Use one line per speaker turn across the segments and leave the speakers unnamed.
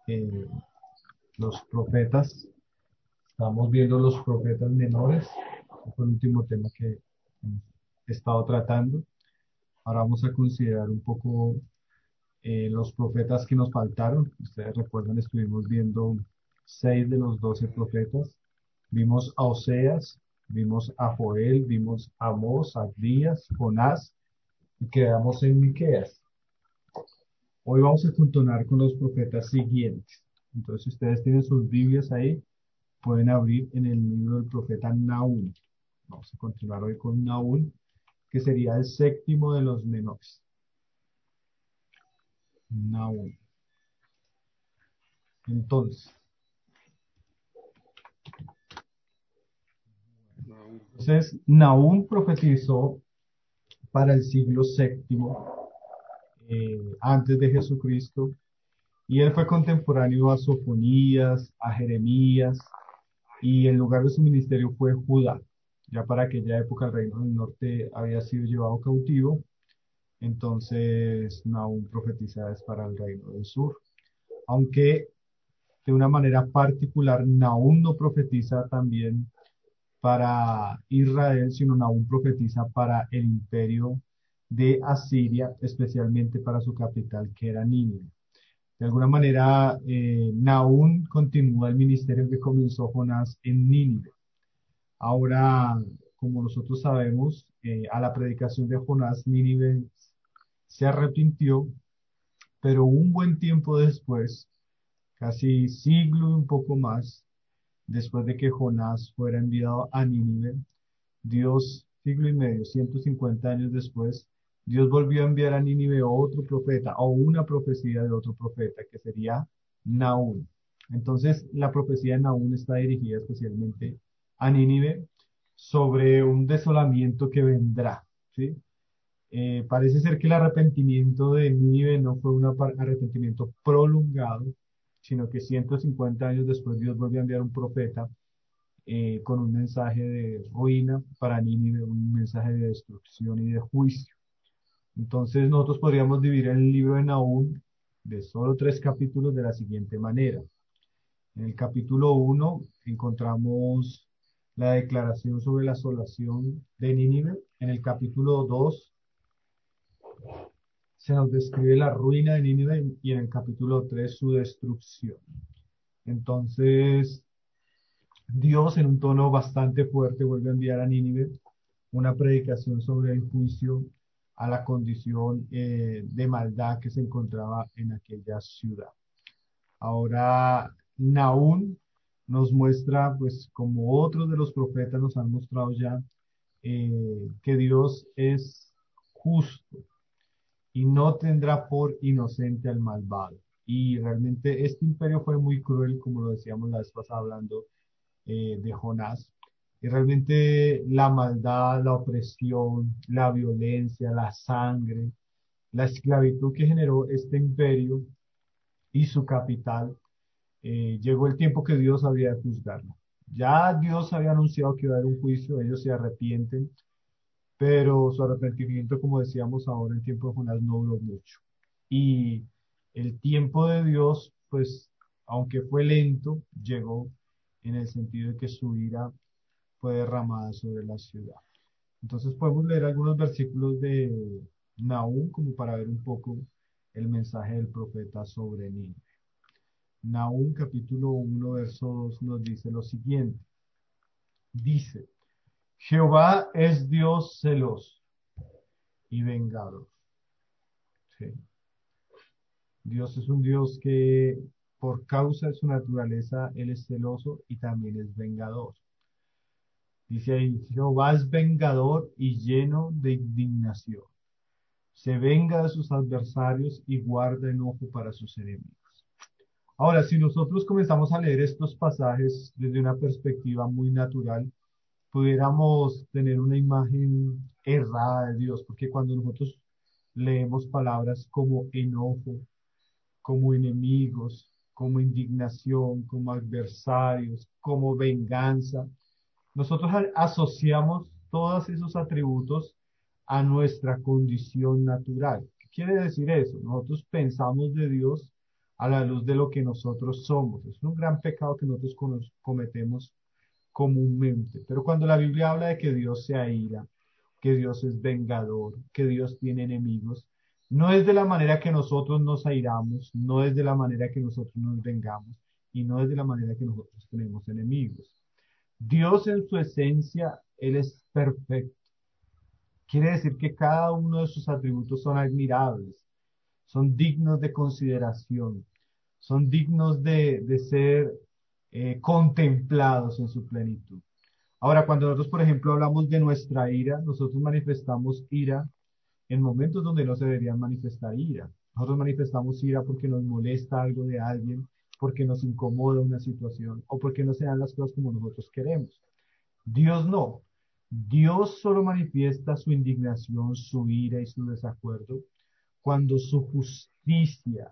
eh, los profetas. Estamos viendo los profetas menores. Ese fue el último tema que hemos estado tratando. Ahora vamos a considerar un poco los profetas que nos faltaron. Ustedes recuerdan, estuvimos viendo 6 de los 12 profetas. Vimos a Oseas, vimos a Joel, vimos a Amós, a Abdías, Jonás y quedamos en Miqueas. Hoy vamos a continuar con los profetas siguientes. Entonces, si ustedes tienen sus Biblias ahí, pueden abrir en el libro del profeta Nahum. Vamos a continuar hoy con Nahum, que sería el séptimo de los menores. Nahum. Entonces, Nahum profetizó para el siglo séptimo antes de Jesucristo, y él fue contemporáneo a Sofonías, a Jeremías, y el lugar de su ministerio fue Judá. Ya para aquella época el reino del norte había sido llevado cautivo, entonces Nahum profetiza es para el reino del sur. Aunque de una manera particular, Nahum no profetiza también para Israel, sino Nahum profetiza para el imperio de Asiria, especialmente para su capital, que era Nínive. De alguna manera, Nahum continúa el ministerio que comenzó Jonás en Nínive. Ahora, como nosotros sabemos, a la predicación de Jonás, Nínive se arrepintió, pero un buen tiempo después, casi siglo y un poco más, después de que Jonás fuera enviado a Nínive, Dios, siglo y medio, 150 años después, Dios volvió a enviar a Nínive otro profeta o una profecía de otro profeta que sería Nahum. Entonces, la profecía de Nahum está dirigida especialmente a Nínive sobre un desolamiento que vendrá, ¿sí? Parece ser que el arrepentimiento de Nínive no fue un arrepentimiento prolongado, sino que 150 años después Dios volvió a enviar un profeta con un mensaje de ruina para Nínive, un mensaje de destrucción y de juicio. Entonces nosotros podríamos dividir el libro de Nahum de solo 3 capítulos de la siguiente manera. En el capítulo 1 encontramos la declaración sobre la asolación de Nínive. En el capítulo 2 se nos describe la ruina de Nínive y en el capítulo 3 su destrucción. Entonces, Dios en un tono bastante fuerte vuelve a enviar a Nínive una predicación sobre el juicio a la condición de maldad que se encontraba en aquella ciudad. Ahora, Nahum nos muestra, pues como otros de los profetas nos han mostrado ya, que Dios es justo y no tendrá por inocente al malvado. Y realmente este imperio fue muy cruel, como lo decíamos la vez pasada hablando de Jonás. Y realmente la maldad, la opresión, la violencia, la sangre, la esclavitud que generó este imperio y su capital, llegó el tiempo que Dios había de juzgarlo. Ya Dios había anunciado que iba a haber un juicio, ellos se arrepienten, pero su arrepentimiento, como decíamos ahora, en tiempo de Jonás no duró mucho. Y el tiempo de Dios, pues, aunque fue lento, llegó en el sentido de que su ira fue derramada sobre la ciudad. Entonces podemos leer algunos versículos de Nahum como para ver un poco el mensaje del profeta sobre Nínive. Nahum capítulo 1 verso 2 nos dice lo siguiente. Dice, Jehová es Dios celoso y vengador. Sí. Dios es un Dios que por causa de su naturaleza, Él es celoso y también es vengador. Dice ahí, Jehová es vengador y lleno de indignación. Se venga de sus adversarios y guarda enojo para sus enemigos. Ahora, si nosotros comenzamos a leer estos pasajes desde una perspectiva muy natural, pudiéramos tener una imagen errada de Dios, porque cuando nosotros leemos palabras como enojo, como enemigos, como indignación, como adversarios, como venganza, nosotros asociamos todos esos atributos a nuestra condición natural. ¿Qué quiere decir eso? Nosotros pensamos de Dios a la luz de lo que nosotros somos. Es un gran pecado que nosotros cometemos comúnmente. Pero cuando la Biblia habla de que Dios se aira, que Dios es vengador, que Dios tiene enemigos, no es de la manera que nosotros nos airamos, no es de la manera que nosotros nos vengamos y no es de la manera que nosotros tenemos enemigos. Dios en su esencia, Él es perfecto. Quiere decir que cada uno de sus atributos son admirables, son dignos de consideración, son dignos de ser contemplados en su plenitud. Ahora, cuando nosotros, por ejemplo, hablamos de nuestra ira, nosotros manifestamos ira en momentos donde no se deberían manifestar ira. Nosotros manifestamos ira porque nos molesta algo de alguien, porque nos incomoda una situación o porque no se dan las cosas como nosotros queremos. Dios no. Dios solo manifiesta su indignación, su ira y su desacuerdo cuando su justicia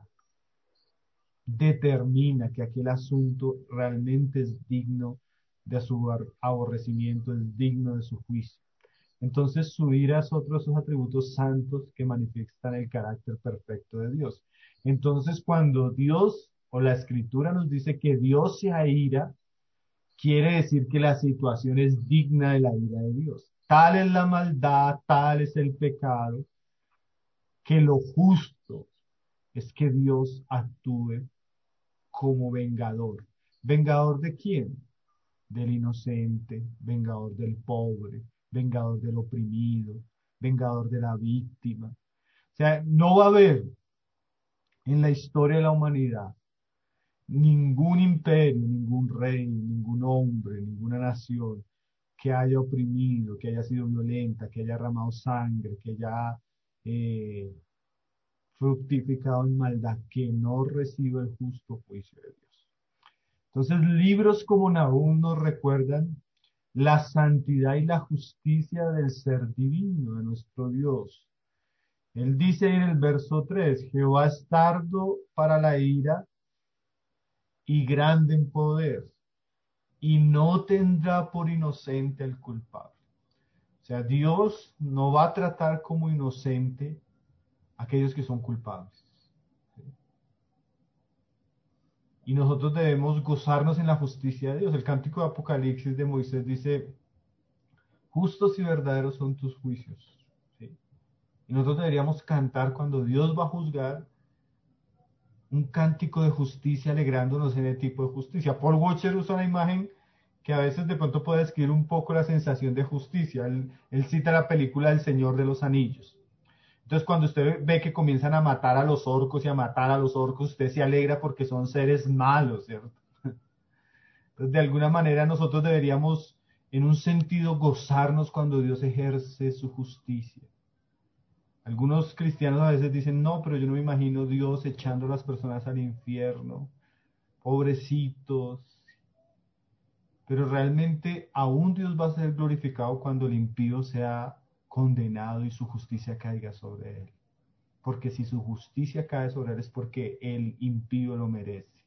determina que aquel asunto realmente es digno de su aborrecimiento, es digno de su juicio. Entonces su ira es otro de esos atributos santos que manifiestan el carácter perfecto de Dios. Entonces cuando Dios o la Escritura nos dice que Dios se aira, quiere decir que la situación es digna de la ira de Dios. Tal es la maldad, tal es el pecado, que lo justo es que Dios actúe como vengador. ¿Vengador de quién? Del inocente, vengador del pobre, vengador del oprimido, vengador de la víctima. O sea, no va a haber en la historia de la humanidad ningún imperio, ningún rey, ningún hombre, ninguna nación que haya oprimido, que haya sido violenta, que haya derramado sangre, que haya eh, fructificado en maldad, que no reciba el justo juicio de Dios. Entonces, libros como Nahum nos recuerdan la santidad y la justicia del ser divino, de nuestro Dios. Él dice en el verso 3, Jehová es tardo para la ira y grande en poder, y no tendrá por inocente al culpable. O sea, Dios no va a tratar como inocente a aquellos que son culpables. ¿Sí? Y nosotros debemos gozarnos en la justicia de Dios. El cántico de Apocalipsis de Moisés dice, justos y verdaderos son tus juicios. ¿Sí? Y nosotros deberíamos cantar cuando Dios va a juzgar un cántico de justicia alegrándonos en el tipo de justicia. Paul Washer usa una imagen que a veces de pronto puede describir un poco la sensación de justicia. Él cita la película El Señor de los Anillos. Entonces, cuando usted ve que comienzan a matar a los orcos y a matar a los orcos, usted se alegra porque son seres malos, ¿cierto? Entonces, de alguna manera nosotros deberíamos, en un sentido, gozarnos cuando Dios ejerce su justicia. Algunos cristianos a veces dicen, no, pero yo no me imagino Dios echando a las personas al infierno, pobrecitos. Pero realmente aún Dios va a ser glorificado cuando el impío sea condenado y su justicia caiga sobre él. Porque si su justicia cae sobre él es porque el impío lo merece.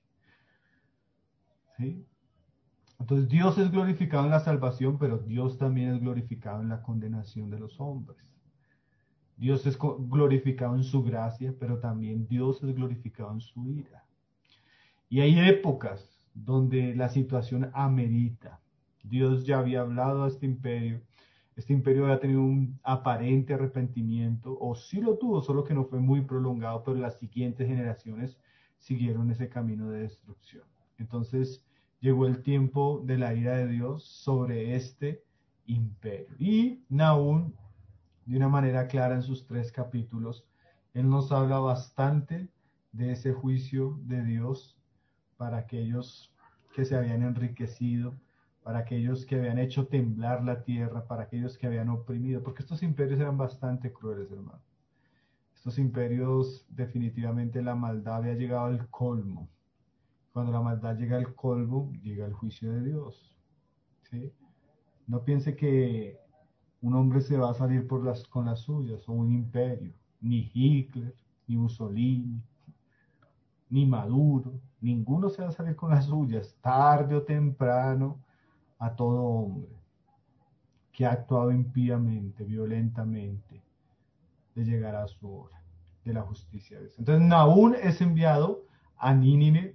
¿Sí? Entonces Dios es glorificado en la salvación, pero Dios también es glorificado en la condenación de los hombres. Dios es glorificado en su gracia, pero también Dios es glorificado en su ira. Y hay épocas donde la situación amerita. Dios ya había hablado a este imperio había tenido un aparente arrepentimiento, o sí lo tuvo, solo que no fue muy prolongado, pero las siguientes generaciones siguieron ese camino de destrucción. Entonces llegó el tiempo de la ira de Dios sobre este imperio. Y Nahum, de una manera clara en sus 3 capítulos, él nos habla bastante de ese juicio de Dios para aquellos que se habían enriquecido, para aquellos que habían hecho temblar la tierra, para aquellos que habían oprimido, porque estos imperios eran bastante crueles, hermano. Estos imperios, definitivamente la maldad había llegado al colmo. Cuando la maldad llega al colmo, llega el juicio de Dios. ¿Sí? No piense que un hombre se va a salir con las suyas, o un imperio, ni Hitler, ni Mussolini, ni Maduro, ninguno se va a salir con las suyas, tarde o temprano, a todo hombre que ha actuado impíamente, violentamente, le llegará su hora de la justicia de Dios. Entonces Nahum es enviado a Nínive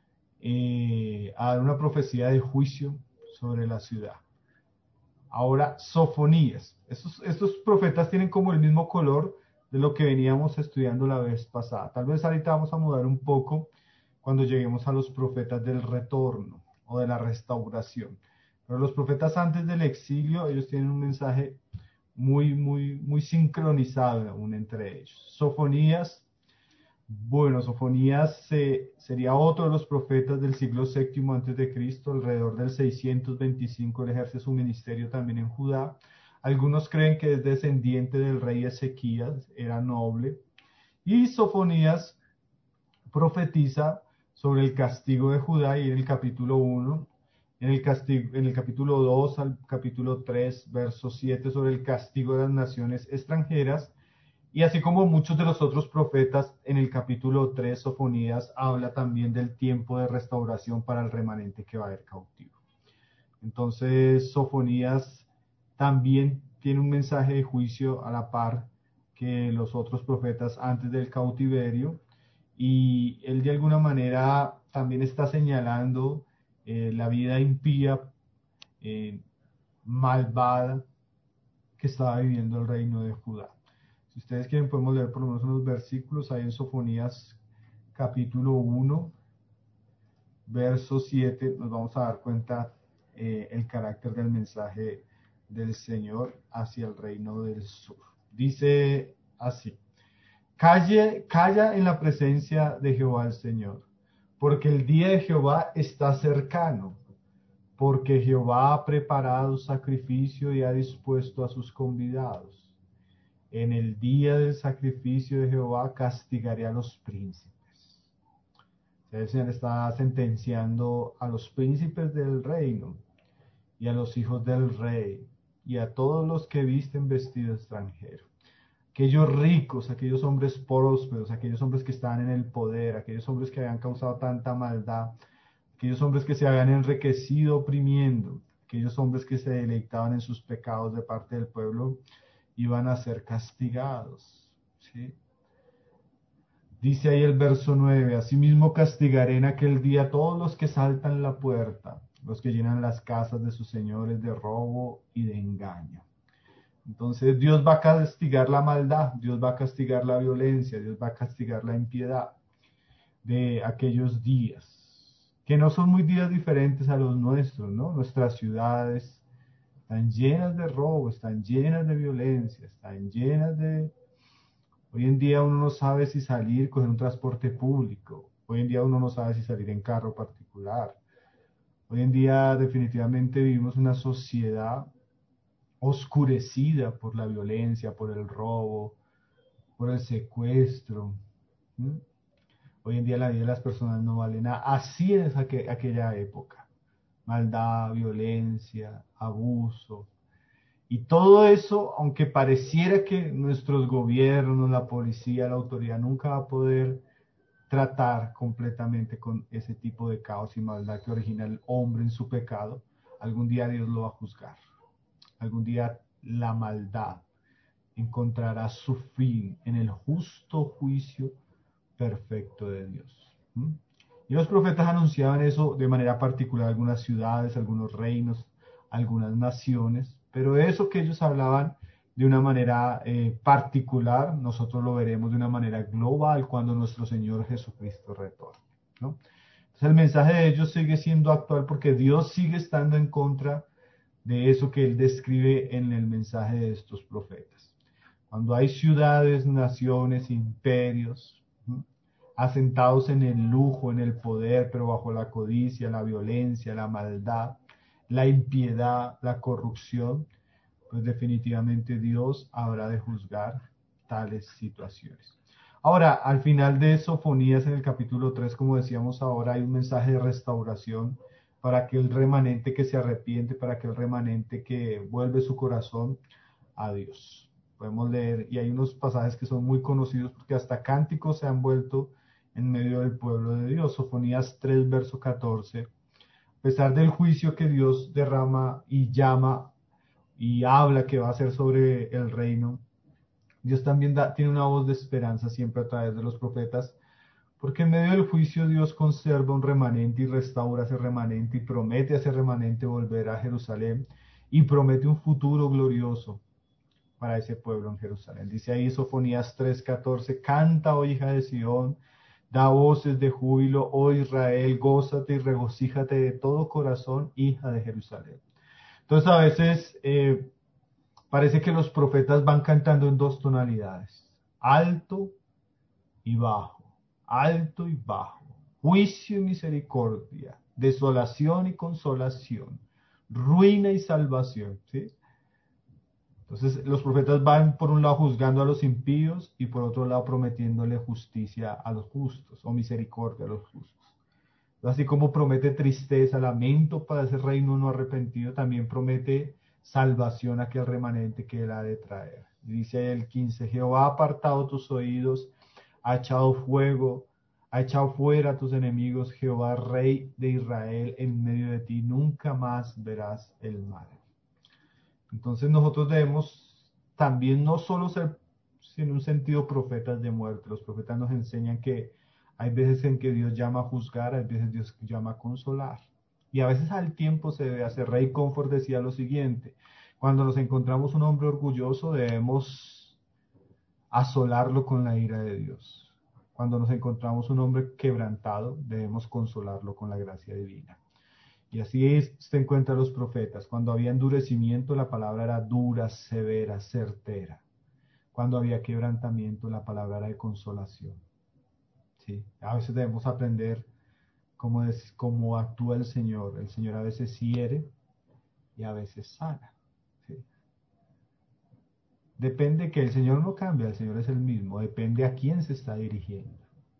a dar una profecía de juicio sobre la ciudad. Ahora, Sofonías. Estos profetas tienen como el mismo color de lo que veníamos estudiando la vez pasada. Tal vez ahorita vamos a mudar un poco cuando lleguemos a los profetas del retorno o de la restauración. Pero los profetas antes del exilio, ellos tienen un mensaje muy sincronizado aún entre ellos. Sofonías, bueno, Sofonías sería otro de los profetas del siglo VII antes de Cristo, alrededor del 625 él ejerce su ministerio también en Judá. Algunos creen que es descendiente del rey Ezequías, era noble. Y Sofonías profetiza sobre el castigo de Judá y en el capítulo 1, en el capítulo 2 al capítulo 3, verso 7, sobre el castigo de las naciones extranjeras. Y así como muchos de los otros profetas, en el capítulo 3, Sofonías habla también del tiempo de restauración para el remanente que va a ir cautivo. Entonces, Sofonías también tiene un mensaje de juicio a la par que los otros profetas antes del cautiverio, y él de alguna manera también está señalando la vida impía, eh, malvada, que estaba viviendo el reino de Judá. Si ustedes quieren, podemos leer por lo menos unos versículos ahí en Sofonías capítulo 1, verso 7, nos vamos a dar cuenta el carácter del mensaje del Señor hacia el reino del sur. Dice así: calla en la presencia de Jehová el Señor, porque el día de Jehová está cercano, porque Jehová ha preparado sacrificio y ha dispuesto a sus convidados. En el día del sacrificio de Jehová castigaré a los príncipes. El Señor está sentenciando a los príncipes del reino y a los hijos del rey y a todos los que visten vestido extranjero. Aquellos ricos, aquellos hombres prósperos, aquellos hombres que estaban en el poder, aquellos hombres que habían causado tanta maldad, aquellos hombres que se habían enriquecido oprimiendo, aquellos hombres que se deleitaban en sus pecados de parte del pueblo, iban a ser castigados. ¿Sí? Dice ahí el verso 9: asimismo castigaré en aquel día a todos los que saltan la puerta, los que llenan las casas de sus señores de robo y de engaño. Entonces Dios va a castigar la maldad, Dios va a castigar la violencia, Dios va a castigar la impiedad de aquellos días, que no son muy días diferentes a los nuestros, ¿no? Nuestras ciudades están llenas de robo, están llenas de violencia, están llenas de... Hoy en día uno no sabe si salir, coger un transporte público. Hoy en día uno no sabe si salir en carro particular. Hoy en día definitivamente vivimos una sociedad oscurecida por la violencia, por el robo, por el secuestro. ¿Mm? Hoy en día la vida de las personas no vale nada. Así es aquella época. Maldad, violencia, abuso. Y todo eso, aunque pareciera que nuestros gobiernos, la policía, la autoridad nunca va a poder tratar completamente con ese tipo de caos y maldad que origina el hombre en su pecado, algún día Dios lo va a juzgar. Algún día la maldad encontrará su fin en el justo juicio perfecto de Dios. ¿Mm? Y los profetas anunciaban eso de manera particular, algunas ciudades, algunos reinos, algunas naciones, pero eso que ellos hablaban de una manera particular, nosotros lo veremos de una manera global cuando nuestro Señor Jesucristo retorne, ¿no? Entonces el mensaje de ellos sigue siendo actual porque Dios sigue estando en contra de eso que Él describe en el mensaje de estos profetas. Cuando hay ciudades, naciones, imperios, ¿sí?, asentados en el lujo, en el poder, pero bajo la codicia, la violencia, la maldad, la impiedad, la corrupción, pues definitivamente Dios habrá de juzgar tales situaciones. Ahora, al final de Sofonías, en el capítulo 3, como decíamos ahora, hay un mensaje de restauración para aquel remanente que se arrepiente, para aquel remanente que vuelve su corazón a Dios. Podemos leer, y hay unos pasajes que son muy conocidos porque hasta cánticos se han vuelto en medio del pueblo de Dios. Sofonías 3, verso 14. A pesar del juicio que Dios derrama y llama y habla que va a hacer sobre el reino, Dios también tiene una voz de esperanza siempre a través de los profetas, Porque en medio del juicio Dios conserva un remanente y restaura ese remanente y promete a ese remanente volver a Jerusalén y promete un futuro glorioso para ese pueblo en Jerusalén. Dice ahí Sofonías 3:14, canta, oh hija de Sión, da voces de júbilo, oh Israel, gózate y regocíjate de todo corazón, hija de Jerusalén. Entonces a veces parece que los profetas van cantando en dos tonalidades, alto y bajo, alto y bajo, juicio y misericordia, desolación y consolación, ruina y salvación, ¿sí? Entonces los profetas van por un lado juzgando a los impíos y por otro lado prometiéndole justicia a los justos o misericordia a los justos. Así como promete tristeza, lamento para ese reino no arrepentido, también promete salvación a aquel remanente que él ha de traer. Y dice el 15, Jehová ha apartado tus oídos, ha echado fuego, ha echado fuera a tus enemigos, Jehová, Rey de Israel, en medio de ti, nunca más verás el mal. Entonces nosotros debemos también no solo ser, en un sentido, profetas de muerte. Los profetas nos enseñan que hay veces en que Dios llama a juzgar, hay veces Dios llama a consolar. Y a veces al tiempo se debe hacer. Rey Comfort decía lo siguiente, cuando nos encontramos un hombre orgulloso debemos asolarlo con la ira de Dios. Cuando nos encontramos un hombre quebrantado debemos consolarlo con la gracia divina. Y así se encuentran los profetas. Cuando había endurecimiento, la palabra era dura, severa, certera. Cuando había quebrantamiento, la palabra era de consolación. ¿Sí? A veces debemos aprender cómo actúa el Señor. El Señor a veces hiere y a veces sana. ¿Sí? Depende que el Señor no cambia, el Señor es el mismo. Depende a quién se está dirigiendo.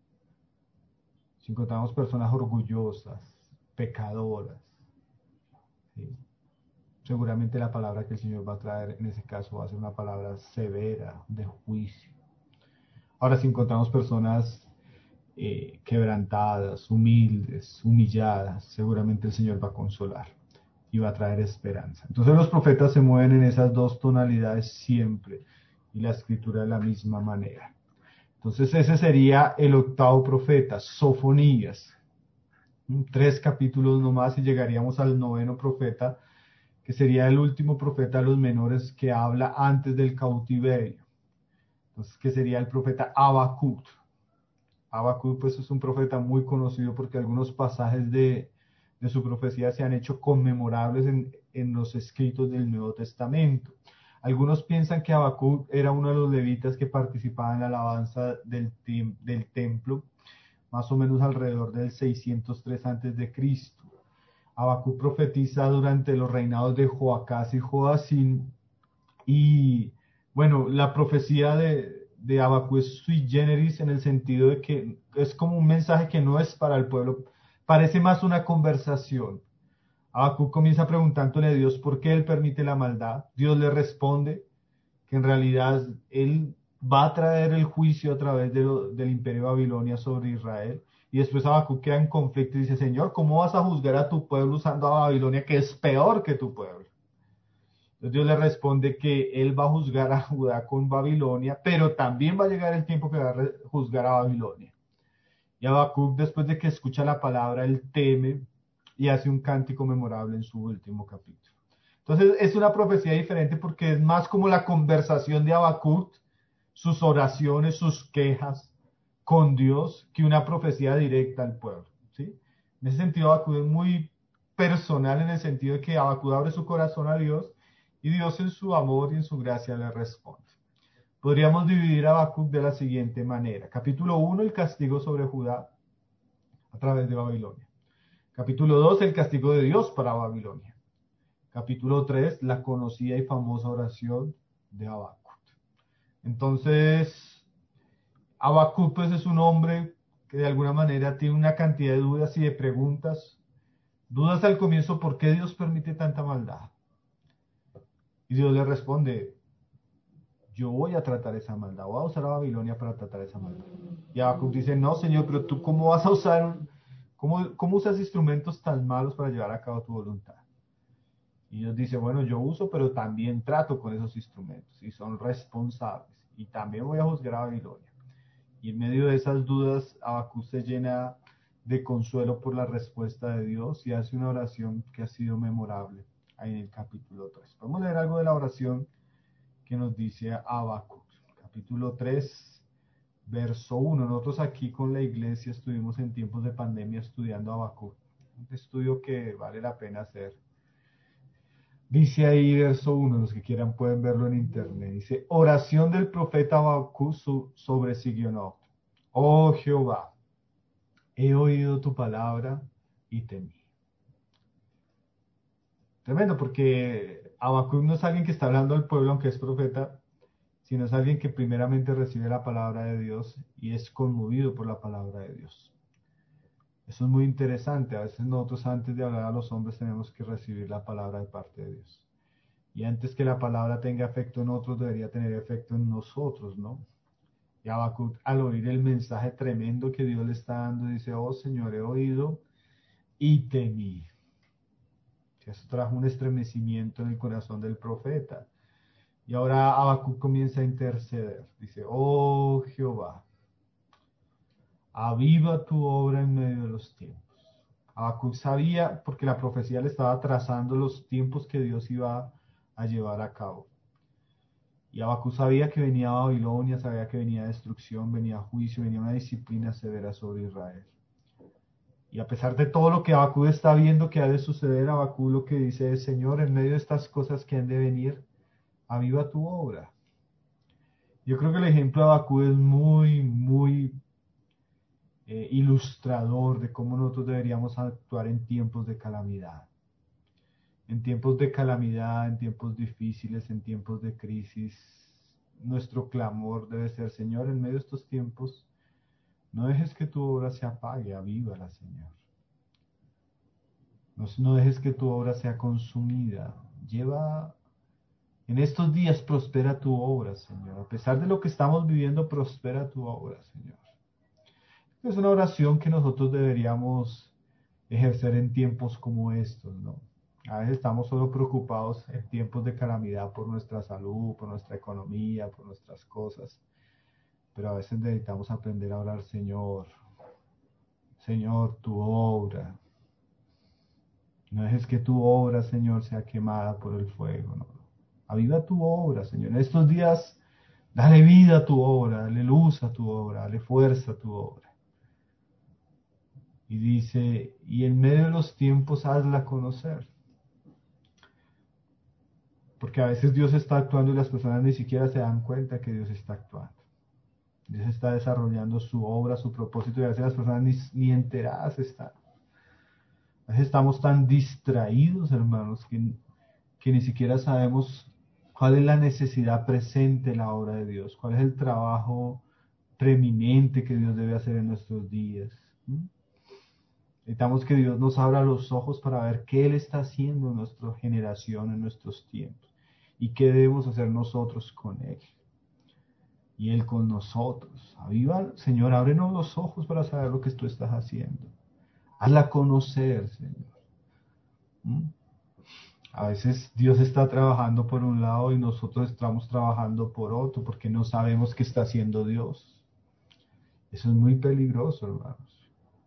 Si encontramos personas orgullosas, pecadoras, ¿sí? Seguramente la palabra que el Señor va a traer en ese caso va a ser una palabra severa, de juicio. Ahora, si encontramos personas quebrantadas, humildes, humilladas, seguramente el Señor va a consolar y va a traer esperanza. Entonces los profetas se mueven en esas dos tonalidades siempre y la escritura de la misma manera. Entonces ese sería el octavo profeta, Sofonías. 3 capítulos nomás y llegaríamos al noveno profeta, que sería el último profeta de los menores que habla antes del cautiverio. Entonces, que sería el profeta Habacuc. Habacuc, pues, es un profeta muy conocido porque algunos pasajes de su profecía se han hecho conmemorables en los escritos del Nuevo Testamento. Algunos piensan que Habacuc era uno de los levitas que participaban en la alabanza del templo, más o menos alrededor del 603 a.C. Habacuc profetiza durante los reinados de Joacás y Joacín. Y bueno, la profecía de Habacuc es sui generis en el sentido de que es como un mensaje que no es para el pueblo, parece más una conversación. Habacuc comienza preguntándole a Dios por qué él permite la maldad. Dios le responde que en realidad él va a traer el juicio a través del imperio de Babilonia sobre Israel. Y después Habacuc queda en conflicto y dice, Señor, ¿cómo vas a juzgar a tu pueblo usando a Babilonia, que es peor que tu pueblo? Entonces Dios le responde que él va a juzgar a Judá con Babilonia, pero también va a llegar el tiempo que va a juzgar a Babilonia. Y Habacuc, después de que escucha la palabra, él teme y hace un cántico memorable en su último capítulo. Entonces es una profecía diferente porque es más como la conversación de Habacuc, sus oraciones, sus quejas con Dios, que una profecía directa al pueblo. ¿Sí? En ese sentido, Habacuc es muy personal en el sentido de que Habacuc abre su corazón a Dios y Dios en su amor y en su gracia le responde. Podríamos dividir a Habacuc de la siguiente manera. Capítulo 1, el castigo sobre Judá a través de Babilonia. Capítulo 2, el castigo de Dios para Babilonia. Capítulo 3, la conocida y famosa oración de Habacuc. Entonces, Habacuc pues es un hombre que de alguna manera tiene una cantidad de dudas y de preguntas. Dudas al comienzo, ¿por qué Dios permite tanta maldad? Y Dios le responde, yo voy a tratar esa maldad, voy a usar a Babilonia para tratar esa maldad. Y Habacuc dice, no, Señor, pero tú cómo vas a usar, cómo usas instrumentos tan malos para llevar a cabo tu voluntad. Y Dios dice, bueno, yo uso, pero también trato con esos instrumentos y son responsables. Y también voy a juzgar a Babilonia. Y en medio de esas dudas, Habacuc se llena de consuelo por la respuesta de Dios y hace una oración que ha sido memorable ahí en el capítulo 3. Vamos a leer algo de la oración que nos dice Habacuc. Capítulo 3, verso 1. Nosotros aquí con la iglesia estuvimos en tiempos de pandemia estudiando Habacuc. Un estudio que vale la pena hacer. Dice ahí verso 1, los que quieran pueden verlo en internet. Dice, oración del profeta Habacuc sobre Sigionot. Oh Jehová, he oído tu palabra y temí. Tremendo, porque Habacuc no es alguien que está hablando al pueblo, aunque es profeta, sino es alguien que primeramente recibe la palabra de Dios y es conmovido por la palabra de Dios. Eso es muy interesante. A veces nosotros antes de hablar a los hombres tenemos que recibir la palabra de parte de Dios. Y antes que la palabra tenga efecto en otros, debería tener efecto en nosotros, ¿no? Y Habacuc, al oír el mensaje tremendo que Dios le está dando, dice, oh Señor, he oído y temí. Eso trajo un estremecimiento en el corazón del profeta. Y ahora Habacuc comienza a interceder. Dice, oh Jehová, aviva tu obra en medio de los tiempos. Habacuc sabía, porque la profecía le estaba trazando los tiempos que Dios iba a llevar a cabo. Y Habacuc sabía que venía Babilonia, sabía que venía destrucción, venía juicio, venía una disciplina severa sobre Israel. Y a pesar de todo lo que Habacuc está viendo que ha de suceder, Habacuc lo que dice es, Señor, en medio de estas cosas que han de venir, aviva tu obra. Yo creo que el ejemplo de Habacuc es muy ilustrador de cómo nosotros deberíamos actuar en tiempos de calamidad. En tiempos de calamidad, en tiempos difíciles, en tiempos de crisis, nuestro clamor debe ser, Señor, en medio de estos tiempos, no dejes que tu obra se apague, avívala, Señor. No dejes que tu obra sea consumida. En estos días prospera tu obra, Señor. A pesar de lo que estamos viviendo, prospera tu obra, Señor. Es una oración que nosotros deberíamos ejercer en tiempos como estos, ¿no? A veces estamos solo preocupados en tiempos de calamidad por nuestra salud, por nuestra economía, por nuestras cosas. Pero a veces necesitamos aprender a orar, Señor, Señor, tu obra. No dejes que tu obra, Señor, sea quemada por el fuego, ¿no? Aviva tu obra, Señor. En estos días, dale vida a tu obra, dale luz a tu obra, dale fuerza a tu obra. Y dice, y en medio de los tiempos hazla conocer. Porque a veces Dios está actuando y las personas ni siquiera se dan cuenta que Dios está actuando. Dios está desarrollando su obra, su propósito, y a veces las personas ni enteradas están. A veces estamos tan distraídos, hermanos, que ni siquiera sabemos cuál es la necesidad presente en la obra de Dios, cuál es el trabajo preeminente que Dios debe hacer en nuestros días. Necesitamos que Dios nos abra los ojos para ver qué Él está haciendo en nuestra generación, en nuestros tiempos, y qué debemos hacer nosotros con Él. Y Él con nosotros. Aviva, Señor, ábrenos los ojos para saber lo que tú estás haciendo. Hazla conocer, Señor. A veces Dios está trabajando por un lado y nosotros estamos trabajando por otro porque no sabemos qué está haciendo Dios. Eso es muy peligroso, hermanos.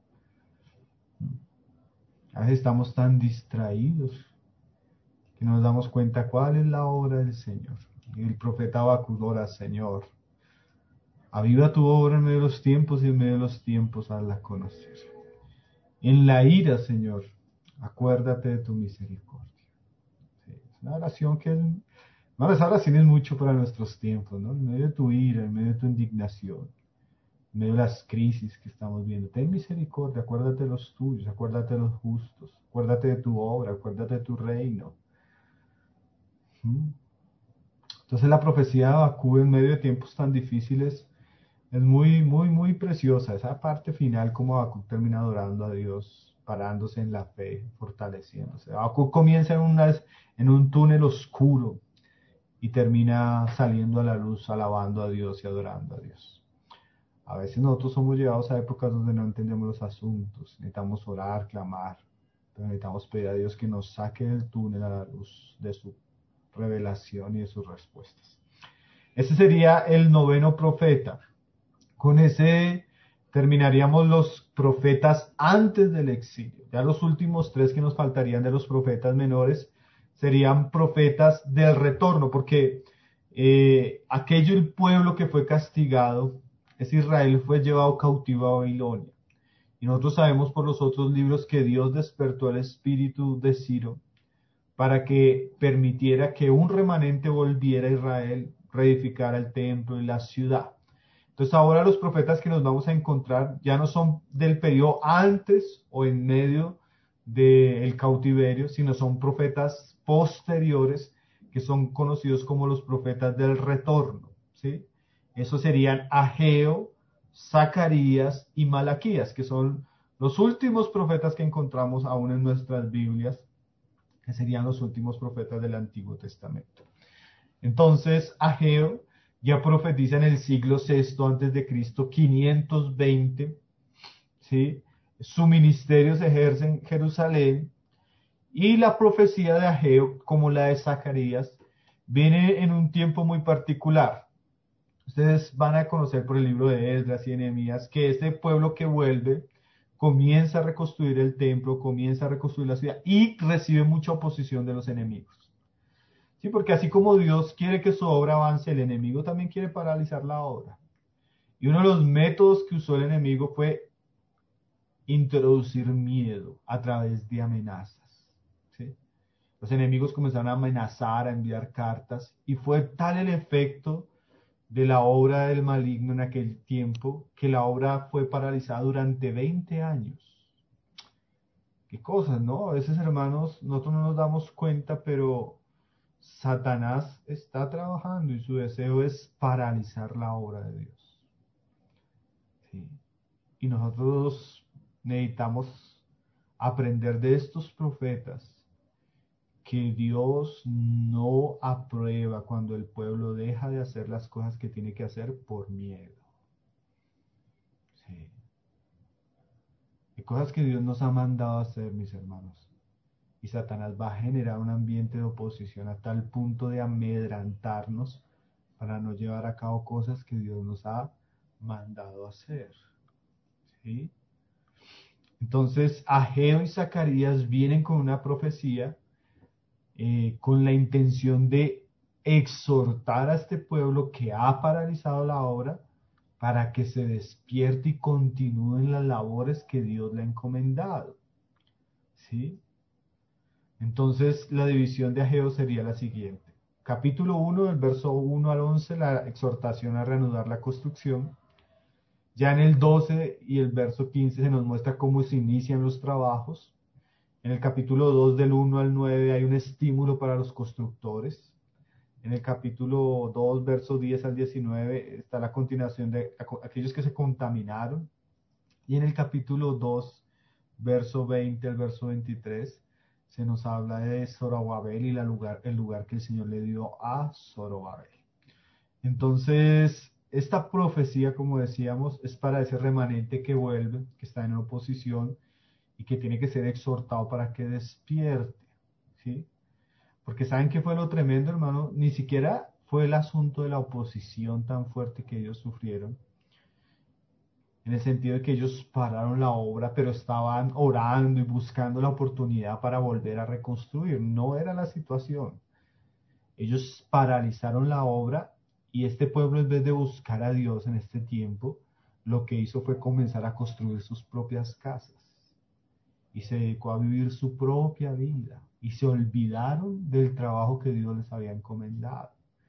A veces estamos tan distraídos que no nos damos cuenta cuál es la obra del Señor. Y el profeta Habacuc ora, Señor, aviva tu obra en medio de los tiempos y en medio de los tiempos hazla conocer. En la ira, Señor, acuérdate de tu misericordia. Sí, es una oración que esa oración es mucho para nuestros tiempos, ¿no? En medio de tu ira, en medio de tu indignación, en medio de las crisis que estamos viendo. Ten misericordia, acuérdate de los tuyos, acuérdate de los justos, acuérdate de tu obra, acuérdate de tu reino. ¿Mm? Entonces la profecía de Habacuc en medio de tiempos tan difíciles es muy preciosa. Esa parte final, como Habacuc termina adorando a Dios, parándose en la fe, fortaleciéndose. Habacuc comienza en un túnel oscuro y termina saliendo a la luz, alabando a Dios y adorando a Dios. A veces nosotros somos llevados a épocas donde no entendemos los asuntos. Necesitamos orar, clamar, pero necesitamos pedir a Dios que nos saque del túnel a la luz de su revelación y de sus respuestas. Ese sería el noveno profeta. Con ese terminaríamos los profetas antes del exilio. Ya los últimos tres que nos faltarían de los profetas menores serían profetas del retorno, porque aquello el pueblo que fue castigado, es Israel, fue llevado cautivo a Babilonia. Y nosotros sabemos por los otros libros que Dios despertó el espíritu de Ciro para que permitiera que un remanente volviera a Israel, reedificara el templo y la ciudad. Entonces ahora los profetas que nos vamos a encontrar ya no son del periodo antes o en medio del cautiverio, sino son profetas posteriores que son conocidos como los profetas del retorno, ¿sí? Esos serían Ageo, Zacarías y Malaquías, que son los últimos profetas que encontramos aún en nuestras Biblias, que serían los últimos profetas del Antiguo Testamento. Entonces, Ageo ya profetiza en el siglo VI antes de Cristo, 520, ¿sí? Su ministerio se ejerce en Jerusalén y la profecía de Ageo, como la de Zacarías, viene en un tiempo muy particular. Ustedes van a conocer por el libro de Esdras y Nehemías que este pueblo que vuelve comienza a reconstruir el templo, comienza a reconstruir la ciudad y recibe mucha oposición de los enemigos. Sí, porque así como Dios quiere que su obra avance, el enemigo también quiere paralizar la obra. Y uno de los métodos que usó el enemigo fue introducir miedo a través de amenazas. ¿Sí? Los enemigos comenzaron a amenazar, a enviar cartas, y fue tal el efecto de la obra del maligno en aquel tiempo que la obra fue paralizada durante 20 años. Qué cosas, ¿no? A veces, hermanos, nosotros no nos damos cuenta, pero Satanás está trabajando y su deseo es paralizar la obra de Dios. ¿Sí? Y nosotros necesitamos aprender de estos profetas que Dios no aprueba cuando el pueblo deja de hacer las cosas que tiene que hacer por miedo. Sí. Hay cosas que Dios nos ha mandado a hacer, mis hermanos. Y Satanás va a generar un ambiente de oposición a tal punto de amedrantarnos para no llevar a cabo cosas que Dios nos ha mandado a hacer. ¿Sí? Entonces, Ageo y Zacarías vienen con una profecía con la intención de exhortar a este pueblo que ha paralizado la obra para que se despierte y continúen las labores que Dios le ha encomendado. ¿Sí? Entonces, la división de Ageo sería la siguiente. Capítulo 1, del verso 1 al 11, la exhortación a reanudar la construcción. Ya en el 12 y el verso 15 se nos muestra cómo se inician los trabajos. En el capítulo 2, del 1 al 9, hay un estímulo para los constructores. En el capítulo 2, verso 10 al 19, está la continuación de aquellos que se contaminaron. Y en el capítulo 2, verso 20 al verso 23, se nos habla de Zorobabel y el lugar que el Señor le dio a Zorobabel. Entonces, esta profecía, como decíamos, es para ese remanente que vuelve, que está en oposición y que tiene que ser exhortado para que despierte, ¿sí? Porque ¿saben qué fue lo tremendo, hermano? Ni siquiera fue el asunto de la oposición tan fuerte que ellos sufrieron, en el sentido de que ellos pararon la obra, pero estaban orando y buscando la oportunidad para volver a reconstruir. No era la situación. Ellos paralizaron la obra y este pueblo, en vez de buscar a Dios en este tiempo, lo que hizo fue comenzar a construir sus propias casas y se dedicó a vivir su propia vida y se olvidaron del trabajo que Dios les había encomendado.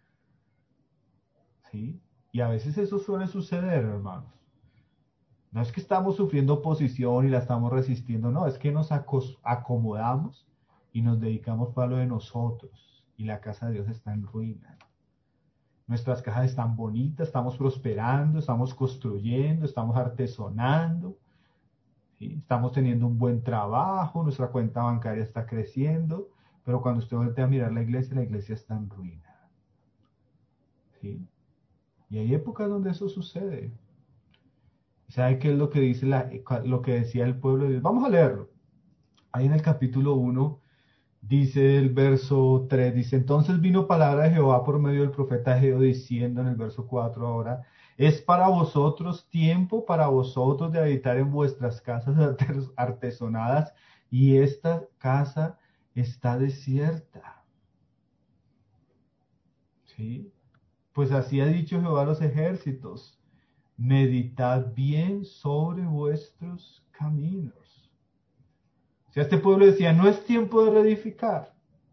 ¿Sí? Y a veces eso suele suceder, hermanos. No es que estamos sufriendo oposición y la estamos resistiendo, no, es que nos acomodamos y nos dedicamos para lo de nosotros y la casa de Dios está en ruina. Nuestras casas están bonitas, estamos prosperando, estamos construyendo, estamos artesonando, ¿sí? Estamos teniendo un buen trabajo, nuestra cuenta bancaria está creciendo, pero cuando usted voltea a mirar la iglesia está en ruina. ¿Sí? Y hay épocas donde eso sucede. ¿Sabe qué es lo que dice lo que decía el pueblo de Dios? Vamos a leerlo. Ahí en el capítulo 1 dice el verso 3, dice, entonces vino palabra de Jehová por medio del profeta Ageo diciendo en el verso 4 ahora, Es para vosotros tiempo, para vosotros de habitar en vuestras casas artesonadas, y esta casa está desierta. ¿Sí? Pues así ha dicho Jehová a los ejércitos: meditad bien sobre vuestros caminos. O sea, este pueblo decía, no es tiempo de reedificar,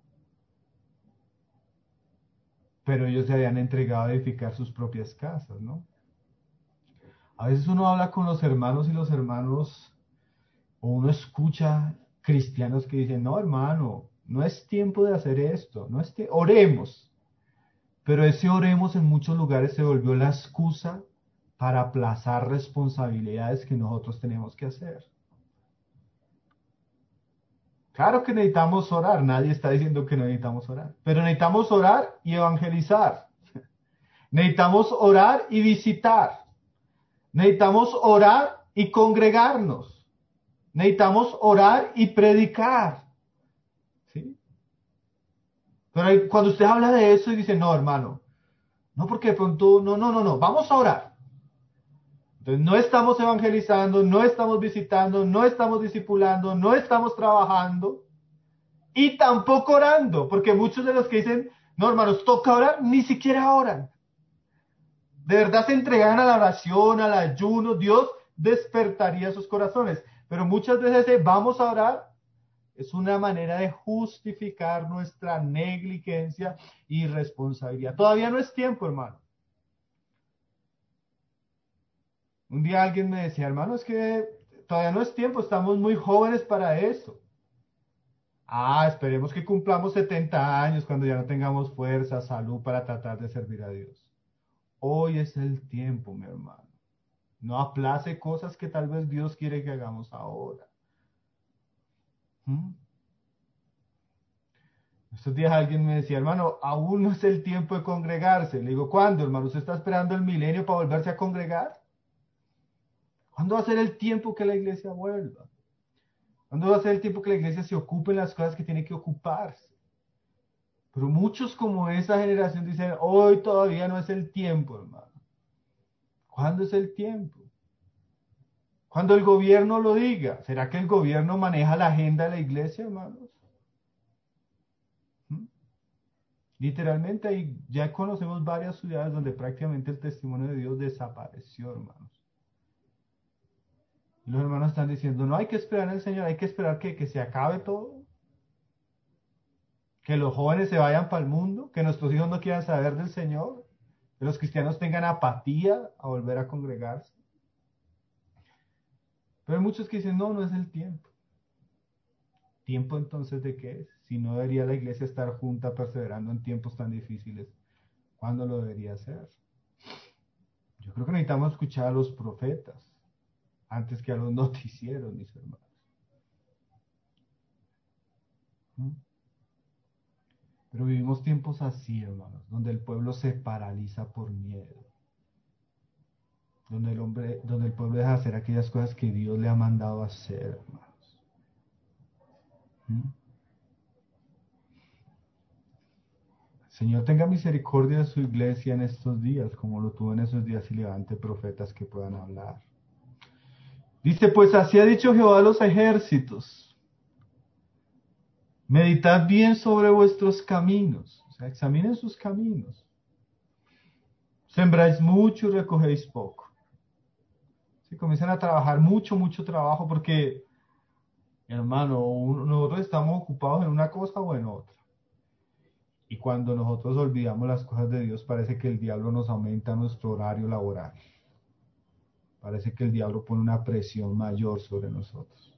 pero ellos se habían entregado a edificar sus propias casas, ¿no? A veces uno habla con los hermanos y los hermanos, o uno escucha cristianos que dicen, no, hermano, no es tiempo de hacer esto, no es oremos. Pero ese oremos en muchos lugares se volvió la excusa para aplazar responsabilidades que nosotros tenemos que hacer. Claro que necesitamos orar, nadie está diciendo que no necesitamos orar, pero necesitamos orar y evangelizar. Necesitamos orar y visitar. Necesitamos orar y congregarnos. Necesitamos orar y predicar. ¿Sí? Pero cuando usted habla de eso y dice, no, hermano, no, porque de pronto, no, vamos a orar. Entonces no estamos evangelizando, no estamos visitando, no estamos discipulando, no estamos trabajando y tampoco orando, porque muchos de los que dicen, no, hermanos, toca orar, ni siquiera oran. De verdad se entregan a la oración, al ayuno, Dios despertaría sus corazones. Pero muchas veces vamos a orar es una manera de justificar nuestra negligencia y responsabilidad. Todavía no es tiempo, hermano. Un día alguien me decía, hermano, es que todavía no es tiempo, estamos muy jóvenes para eso. Esperemos que cumplamos 70 años cuando ya no tengamos fuerza, salud para tratar de servir a Dios. Hoy es el tiempo, mi hermano. No aplace cosas que tal vez Dios quiere que hagamos ahora. ¿Mm? Estos días alguien me decía, hermano, aún no es el tiempo de congregarse. Le digo, ¿cuándo, hermano? ¿Usted está esperando el milenio para volverse a congregar? ¿Cuándo va a ser el tiempo que la iglesia vuelva? ¿Cuándo va a ser el tiempo que la iglesia se ocupe en las cosas que tiene que ocuparse? Pero muchos como esa generación dicen, hoy todavía no es el tiempo, hermano. ¿Cuándo es el tiempo? Cuando el gobierno lo diga. ¿Será que el gobierno maneja la agenda de la iglesia, hermanos? ¿Mm? Literalmente ahí ya conocemos varias ciudades donde prácticamente el testimonio de Dios desapareció, hermanos. Y los hermanos están diciendo, no hay que esperar al Señor, hay que esperar que se acabe todo. Que los jóvenes se vayan para el mundo, que nuestros hijos no quieran saber del Señor, que los cristianos tengan apatía a volver a congregarse. Pero hay muchos que dicen, no, no es el tiempo. ¿Tiempo entonces de qué es? Si no debería la iglesia estar junta perseverando en tiempos tan difíciles, ¿cuándo lo debería hacer? Yo creo que necesitamos escuchar a los profetas antes que a los noticieros, mis hermanos. ¿Mm? Pero vivimos tiempos así, hermanos, donde el pueblo se paraliza por miedo, donde el pueblo deja de hacer aquellas cosas que Dios le ha mandado hacer, hermanos. ¿Mm? Señor, tenga misericordia de su iglesia en estos días, como lo tuvo en esos días, y levante profetas que puedan hablar. Dice, pues así ha dicho Jehová a los ejércitos: meditad bien sobre vuestros caminos, o sea, examinen sus caminos. Sembráis mucho y recogéis poco. Si comienzan a trabajar mucho trabajo, porque, hermano, nosotros estamos ocupados en una cosa o en otra. Y cuando nosotros olvidamos las cosas de Dios, parece que el diablo nos aumenta nuestro horario laboral. Parece que el diablo pone una presión mayor sobre nosotros.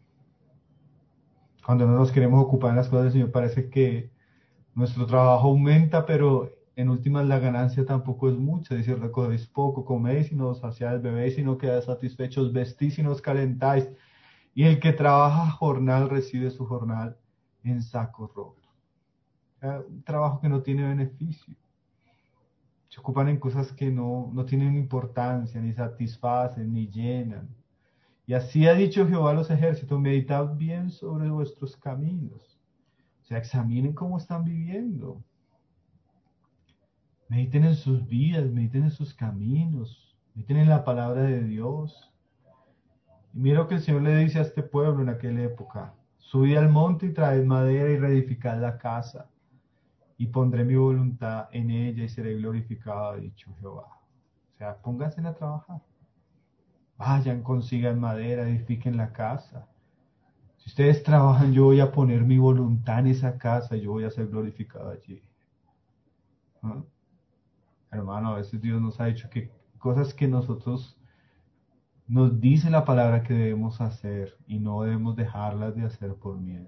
Cuando no nos queremos ocupar en las cosas del Señor, parece que nuestro trabajo aumenta, pero en últimas la ganancia tampoco es mucha. Dice, recogéis poco, coméis y no os saciáis, bebéis y no quedáis satisfechos, vestís y no os calentáis. Y el que trabaja jornal recibe su jornal en saco roto. O sea, un trabajo que no tiene beneficio. Se ocupan en cosas que no tienen importancia, ni satisfacen, ni llenan. Y así ha dicho Jehová a los ejércitos: meditad bien sobre vuestros caminos. O sea, examinen cómo están viviendo. Mediten en sus vidas, mediten en sus caminos, mediten en la palabra de Dios. Y mira lo que el Señor le dice a este pueblo en aquella época. Subid al monte y traed madera y reedificad la casa, y pondré mi voluntad en ella y seré glorificado, ha dicho Jehová. O sea, pónganse a trabajar. Vayan, consigan madera, edifiquen la casa. Si ustedes trabajan, yo voy a poner mi voluntad en esa casa y yo voy a ser glorificado allí. ¿No? Hermano, a veces Dios nos ha dicho que cosas que nosotros nos dice la palabra que debemos hacer y no debemos dejarlas de hacer por miedo,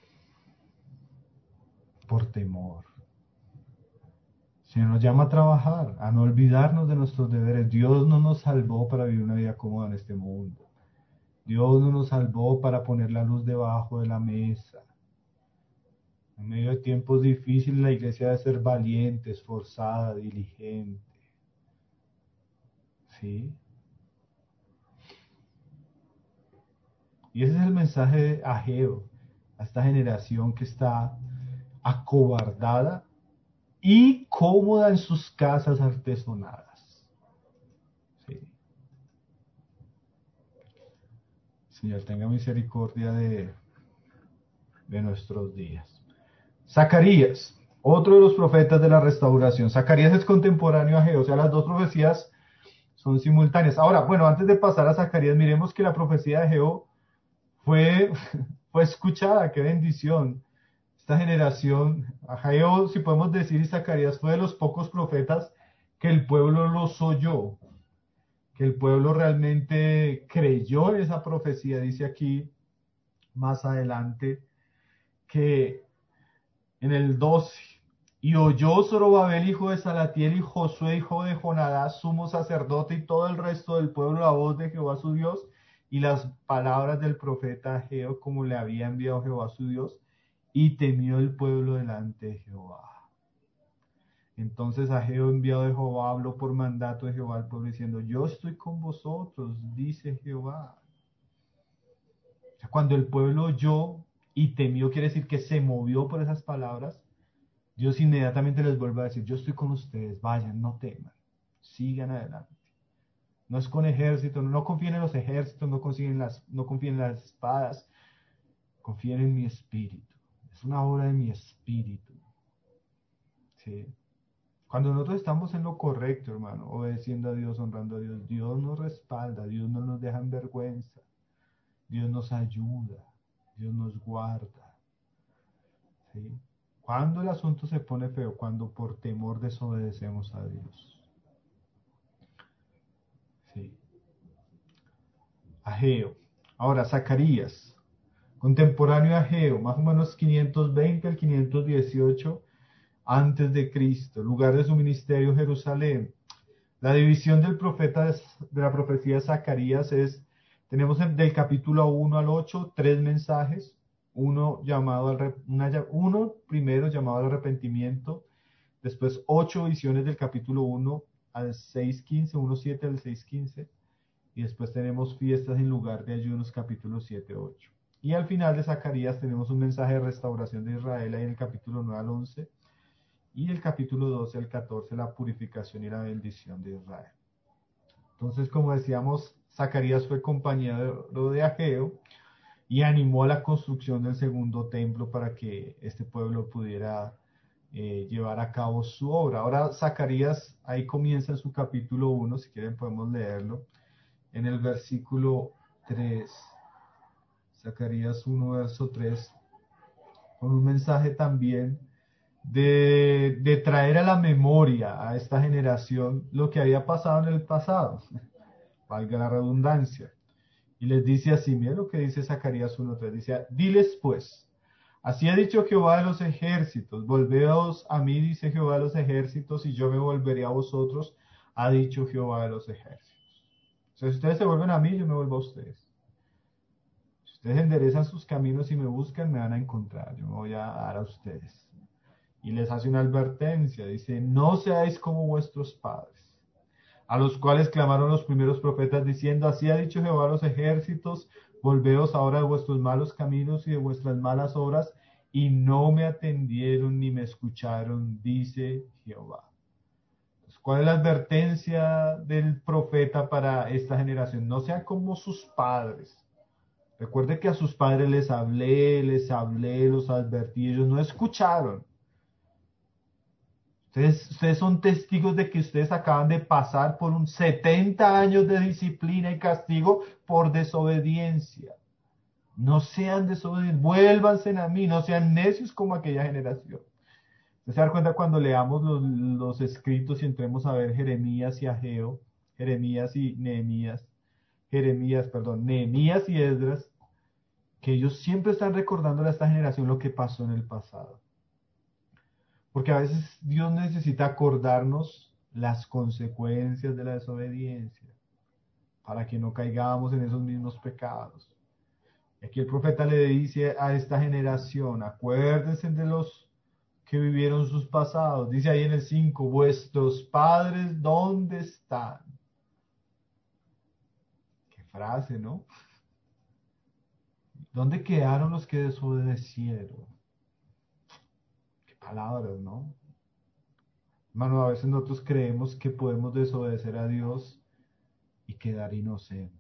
por temor. El Señor nos llama a trabajar, a no olvidarnos de nuestros deberes. Dios no nos salvó para vivir una vida cómoda en este mundo. Dios no nos salvó para poner la luz debajo de la mesa. En medio de tiempos difíciles, la iglesia debe ser valiente, esforzada, diligente. ¿Sí? Y ese es el mensaje de Ageo a esta generación que está acobardada y cómoda en sus casas artesonadas. ¿Sí? Señor, tenga misericordia de nuestros días. Zacarías, otro de los profetas de la restauración. Zacarías es contemporáneo a Ageo, o sea, las dos profecías son simultáneas. Ahora, bueno, antes de pasar a Zacarías, miremos que la profecía de Ageo fue, fue escuchada, qué bendición. Esta generación, Ageo, si podemos decir, y Zacarías fue de los pocos profetas que el pueblo los oyó, que el pueblo realmente creyó en esa profecía. Dice aquí más adelante que en el 12, y oyó Zorobabel, hijo de Salatiel, y Josué, hijo de Jonadás, sumo sacerdote, y todo el resto del pueblo, la voz de Jehová su Dios, y las palabras del profeta Ageo, como le había enviado Jehová su Dios, y temió el pueblo delante de Jehová. Entonces Ageo, enviado de Jehová, habló por mandato de Jehová al pueblo, diciendo: yo estoy con vosotros, dice Jehová. O sea, cuando el pueblo oyó y temió, quiere decir que se movió por esas palabras. Dios inmediatamente les vuelve a decir: yo estoy con ustedes, vayan, no teman, sigan adelante. No es con ejército, no confíen en los ejércitos, no confíen en las espadas, confíen en mi espíritu. Es una obra de mi espíritu. ¿Sí? Cuando nosotros estamos en lo correcto, hermano, obedeciendo a Dios, honrando a Dios, Dios nos respalda, Dios no nos deja en vergüenza, Dios nos ayuda, Dios nos guarda. ¿Sí? Cuando el asunto se pone feo, cuando por temor desobedecemos a Dios. Sí. Ageo. Ahora, Zacarías, contemporáneo a Ageo, más o menos 520 al 518 antes de Cristo, lugar de su ministerio Jerusalén. La división del profeta de la profecía de Zacarías es, tenemos del capítulo 1 al 8 tres mensajes, uno primero llamado al arrepentimiento, después 8 visiones del capítulo 1 al 6:15, 1:7 al 6:15, y después tenemos fiestas en lugar de ayunos, capítulo 7-8. Y al final de Zacarías tenemos un mensaje de restauración de Israel ahí en el capítulo 9 al 11, y el capítulo 12 al 14, la purificación y la bendición de Israel. Entonces, como decíamos, Zacarías fue compañero de Ageo y animó a la construcción del segundo templo para que este pueblo pudiera llevar a cabo su obra. Ahora, Zacarías, ahí comienza en su capítulo 1, si quieren podemos leerlo, en el versículo 3, Zacarías 1, verso 3, con un mensaje también de traer a la memoria a esta generación lo que había pasado en el pasado, valga la redundancia. Y les dice así, mira lo que dice Zacarías 1:3, dice: diles pues, así ha dicho Jehová de los ejércitos, volveos a mí, dice Jehová de los ejércitos, y yo me volveré a vosotros, ha dicho Jehová de los ejércitos. O sea, si ustedes se vuelven a mí, yo me vuelvo a ustedes. Si ustedes enderezan sus caminos y me buscan, me van a encontrar, yo me voy a dar a ustedes. Y les hace una advertencia, dice: no seáis como vuestros padres, a los cuales clamaron los primeros profetas diciendo: así ha dicho Jehová a los ejércitos, volveos ahora de vuestros malos caminos y de vuestras malas obras, y no me atendieron ni me escucharon, dice Jehová. ¿Cuál es la advertencia del profeta para esta generación? No sean como sus padres. Recuerde que a sus padres les hablé, los advertí, ellos no escucharon. Ustedes son testigos de que ustedes acaban de pasar por un 70 años de disciplina y castigo por desobediencia. No sean desobedientes, vuélvanse a mí, no sean necios como aquella generación. ¿Usted se da cuenta cuando leamos los escritos y entremos a ver Jeremías y Ageo, Jeremías y Nehemías, Nehemías y Esdras, que ellos siempre están recordando a esta generación lo que pasó en el pasado? Porque a veces Dios necesita acordarnos las consecuencias de la desobediencia para que no caigamos en esos mismos pecados. Y aquí el profeta le dice a esta generación, acuérdense de los que vivieron sus pasados. Dice ahí en el 5, vuestros padres, ¿dónde están? Qué frase, ¿no? ¿Dónde quedaron los que desobedecieron? Qué palabras, ¿no? Hermano, a veces nosotros creemos que podemos desobedecer a Dios y quedar inocentes.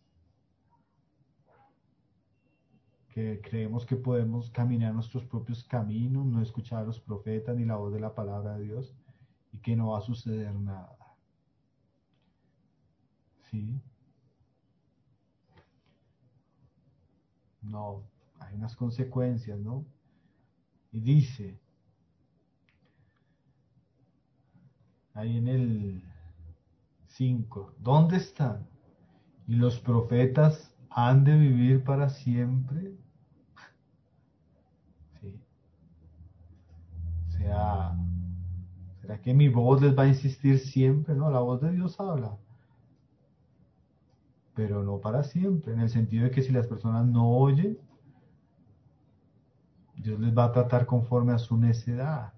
Que creemos que podemos caminar nuestros propios caminos, no escuchar a los profetas ni la voz de la palabra de Dios y que no va a suceder nada. ¿Sí? No, hay unas consecuencias, ¿no? Y dice, ahí en el 5, ¿dónde están? ¿Y los profetas han de vivir para siempre? Sí. O sea, ¿será que mi voz les va a insistir siempre? No, la voz de Dios habla, pero no para siempre, en el sentido de que si las personas no oyen, Dios les va a tratar conforme a su necedad.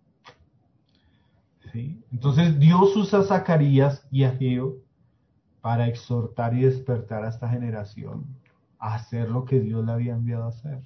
¿Sí? Entonces Dios usa a Zacarías y a Ageo para exhortar y despertar a esta generación a hacer lo que Dios le había enviado a hacer.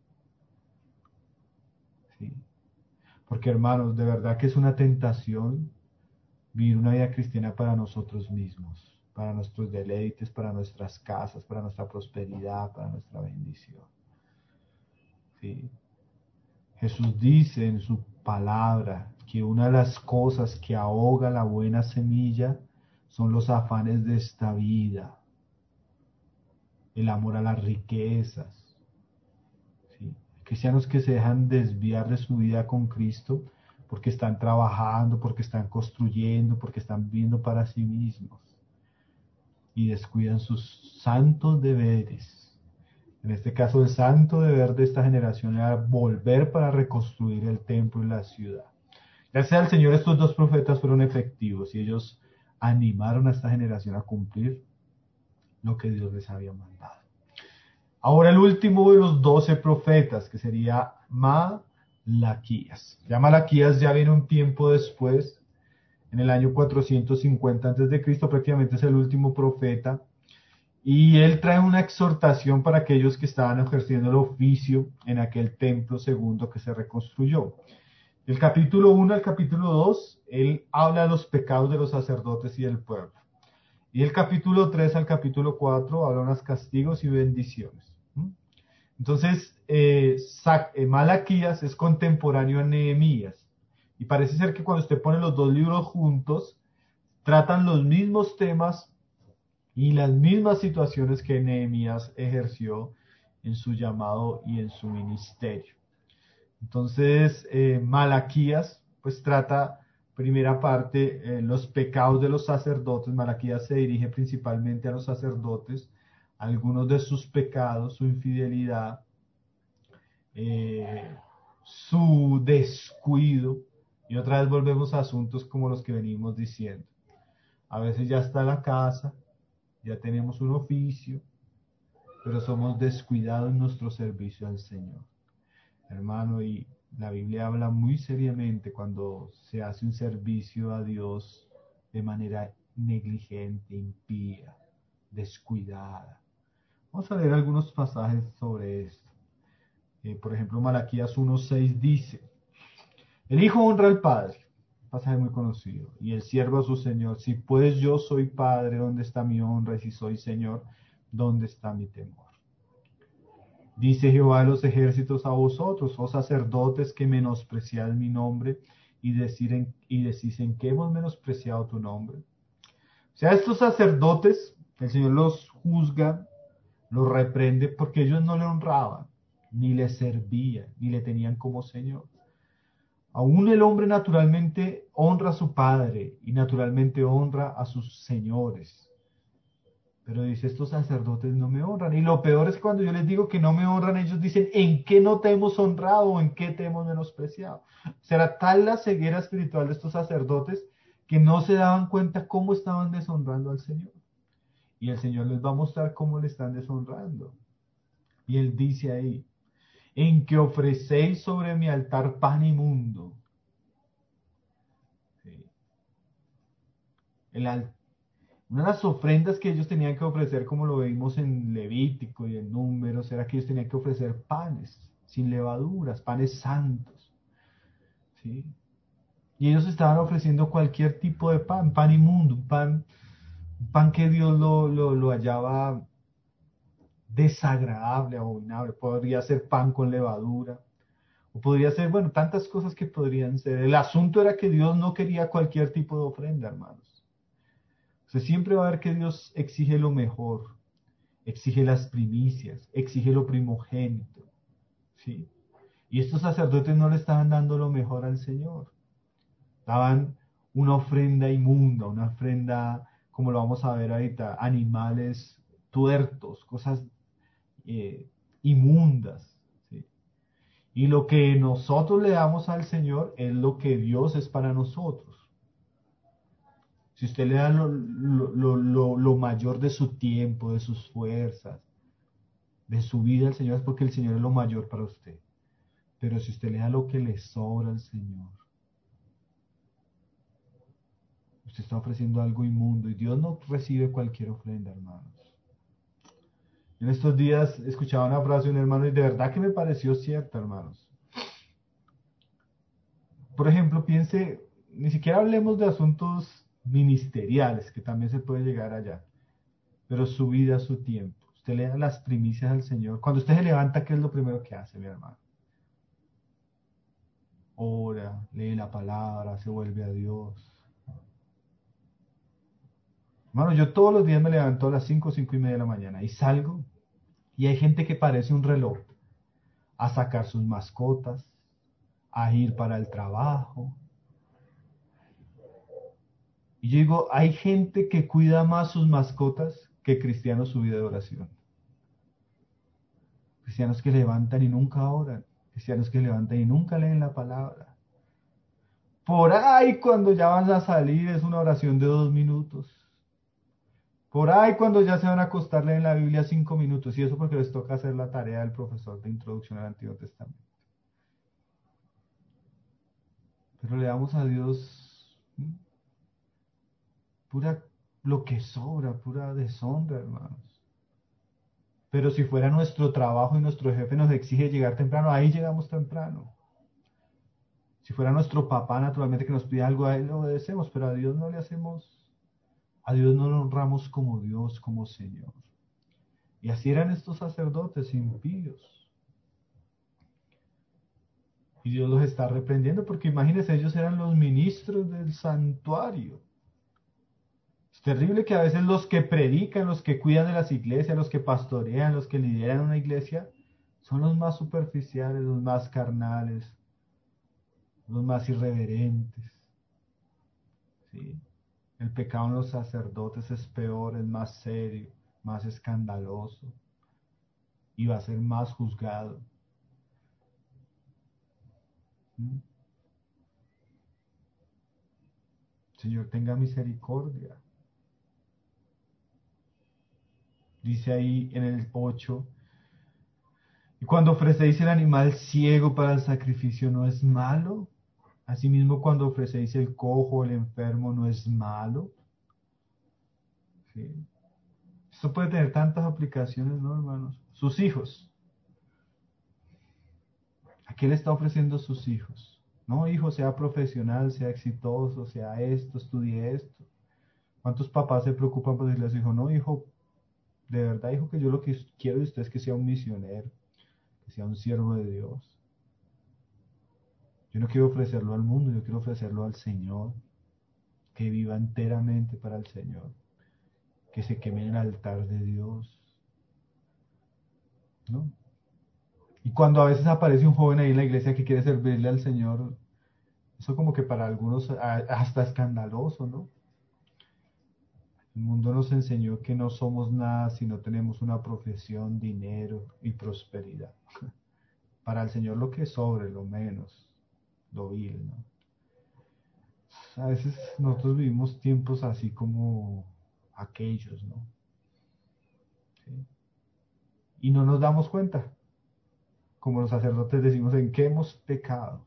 ¿Sí? Porque hermanos, de verdad que es una tentación vivir una vida cristiana para nosotros mismos, para nuestros deleites, para nuestras casas, para nuestra prosperidad, para nuestra bendición. ¿Sí? Jesús dice en su palabra que una de las cosas que ahoga la buena semilla son los afanes de esta vida, el amor a las riquezas. ¿Sí? Cristianos que se dejan desviar de su vida con Cristo porque están trabajando, porque están construyendo, porque están viviendo para sí mismos y descuidan sus santos deberes. En este caso, el santo deber de esta generación era volver para reconstruir el templo y la ciudad. Gracias al Señor, estos dos profetas fueron efectivos y ellos animaron a esta generación a cumplir lo que Dios les había mandado. Ahora el último de los 12 profetas, que sería Malaquías. Ya Malaquías ya viene un tiempo después, en el año 450 a.C., prácticamente es el último profeta. Y él trae una exhortación para aquellos que estaban ejerciendo el oficio en aquel templo segundo que se reconstruyó. Del capítulo 1 al capítulo 2, él habla de los pecados de los sacerdotes y del pueblo. Y del capítulo 3 al capítulo 4 habla de unos castigos y bendiciones. Entonces, Malaquías es contemporáneo a Nehemías. Y parece ser que cuando usted pone los dos libros juntos, tratan los mismos temas y las mismas situaciones que Nehemías ejerció en su llamado y en su ministerio. Entonces, Malaquías, pues trata, primera parte, los pecados de los sacerdotes. Malaquías se dirige principalmente a los sacerdotes, algunos de sus pecados, su infidelidad, su descuido, y otra vez volvemos a asuntos como los que venimos diciendo. A veces ya está la casa, ya tenemos un oficio, pero somos descuidados en nuestro servicio al Señor. Hermano, y la Biblia habla muy seriamente cuando se hace un servicio a Dios de manera negligente, impía, descuidada. Vamos a leer algunos pasajes sobre esto. Por ejemplo, Malaquías 1:6 dice, el hijo honra al padre pasaje muy conocido. Y el siervo a su señor, si pues yo soy padre, ¿dónde está mi honra? Y si soy señor, ¿dónde está mi temor? Dice Jehová de los ejércitos a vosotros, oh sacerdotes que menospreciad mi nombre y decís en qué hemos menospreciado tu nombre. O sea, estos sacerdotes, el Señor los juzga, los reprende porque ellos no le honraban, ni le servían, ni le tenían como Señor. Aún el hombre naturalmente honra a su padre y naturalmente honra a sus señores. Pero dice, estos sacerdotes no me honran. Y lo peor es cuando yo les digo que no me honran, ellos dicen, ¿en qué no te hemos honrado o en qué te hemos menospreciado? Será tal la ceguera espiritual de estos sacerdotes que no se daban cuenta cómo estaban deshonrando al Señor. Y el Señor les va a mostrar cómo le están deshonrando. Y Él dice ahí, en que ofrecéis sobre mi altar pan inmundo. Sí. Una de las ofrendas que ellos tenían que ofrecer, como lo vimos en Levítico y en Números, era que ellos tenían que ofrecer panes sin levaduras, panes santos. ¿Sí? Y ellos estaban ofreciendo cualquier tipo de pan, pan inmundo, un pan que Dios lo hallaba desagradable, abominable. Podría ser pan con levadura, o podría ser, bueno, tantas cosas que podrían ser. El asunto era que Dios no quería cualquier tipo de ofrenda, hermanos. O sea, siempre va a ver que Dios exige lo mejor, exige las primicias, exige lo primogénito, ¿sí? Y estos sacerdotes no le estaban dando lo mejor al Señor. Daban una ofrenda inmunda, una ofrenda, como lo vamos a ver ahorita, animales tuertos, cosas eh, inmundas, ¿sí? Y lo que nosotros le damos al Señor es lo que Dios es para nosotros. Si usted le da lo mayor de su tiempo, de sus fuerzas, de su vida al Señor, es porque el Señor es lo mayor para usted. Pero si usted le da lo que le sobra al Señor, usted está ofreciendo algo inmundo y Dios no recibe cualquier ofrenda, hermanos. En estos días escuchaba una frase de un hermano y de verdad que me pareció cierta, hermanos. Por ejemplo, piense, ni siquiera hablemos de asuntos ministeriales, que también se puede llegar allá, pero su vida, su tiempo. Usted le da las primicias al Señor. Cuando usted se levanta, ¿qué es lo primero que hace, mi hermano? Ora, lee la palabra, se vuelve a Dios. Hermano, yo todos los días me levanto a las 5, 5:30 de la mañana y salgo y hay gente que parece un reloj a sacar sus mascotas, a ir para el trabajo. Y yo digo, hay gente que cuida más sus mascotas que cristianos su vida de oración. Cristianos que levantan y nunca oran. Cristianos que levantan y nunca leen la palabra. Por ahí cuando ya van a salir es una oración de 2 minutos. Por ahí cuando ya se van a acostar leen la Biblia 5 minutos. Y eso porque les toca hacer la tarea del profesor de introducción al Antiguo Testamento. Pero le damos a Dios pura lo que sobra, pura deshonra, hermanos. Pero si fuera nuestro trabajo y nuestro jefe nos exige llegar temprano, ahí llegamos temprano. Si fuera nuestro papá, naturalmente, que nos pide algo, a él le obedecemos, pero a Dios no le hacemos, a Dios no lo honramos como Dios, como Señor. Y así eran estos sacerdotes impíos. Y Dios los está reprendiendo porque imagínense, ellos eran los ministros del santuario. Es terrible que a veces los que predican, los que cuidan de las iglesias, los que pastorean, los que lideran una iglesia, son los más superficiales, los más carnales, los más irreverentes. ¿Sí? El pecado en los sacerdotes es peor, es más serio, más escandaloso y va a ser más juzgado. ¿Mm? Señor, tenga misericordia. Dice ahí en el 8, y cuando ofrecéis el animal ciego para el sacrificio, ¿no es malo? Asimismo, cuando ofrecéis el cojo o el enfermo, ¿no es malo? ¿Sí? Esto puede tener tantas aplicaciones, ¿no, hermanos? Sus hijos. ¿A qué le está ofreciendo sus hijos? No, hijo, sea profesional, sea exitoso, sea esto, estudie esto. ¿Cuántos papás se preocupan por decirle a su hijo, no, hijo, de verdad, hijo, que yo lo que quiero de usted es que sea un misionero, que sea un siervo de Dios? Yo no quiero ofrecerlo al mundo, yo quiero ofrecerlo al Señor, que viva enteramente para el Señor, que se queme en el altar de Dios, ¿no? Y cuando a veces aparece un joven ahí en la iglesia que quiere servirle al Señor, eso como que para algunos hasta escandaloso, ¿no? El mundo nos enseñó que no somos nada si no tenemos una profesión, dinero y prosperidad. Para el Señor lo que sobre, lo menos, lo vil, ¿no? A veces nosotros vivimos tiempos así como aquellos, ¿no? ¿Sí? Y no nos damos cuenta. Como los sacerdotes decimos, ¿en qué hemos pecado?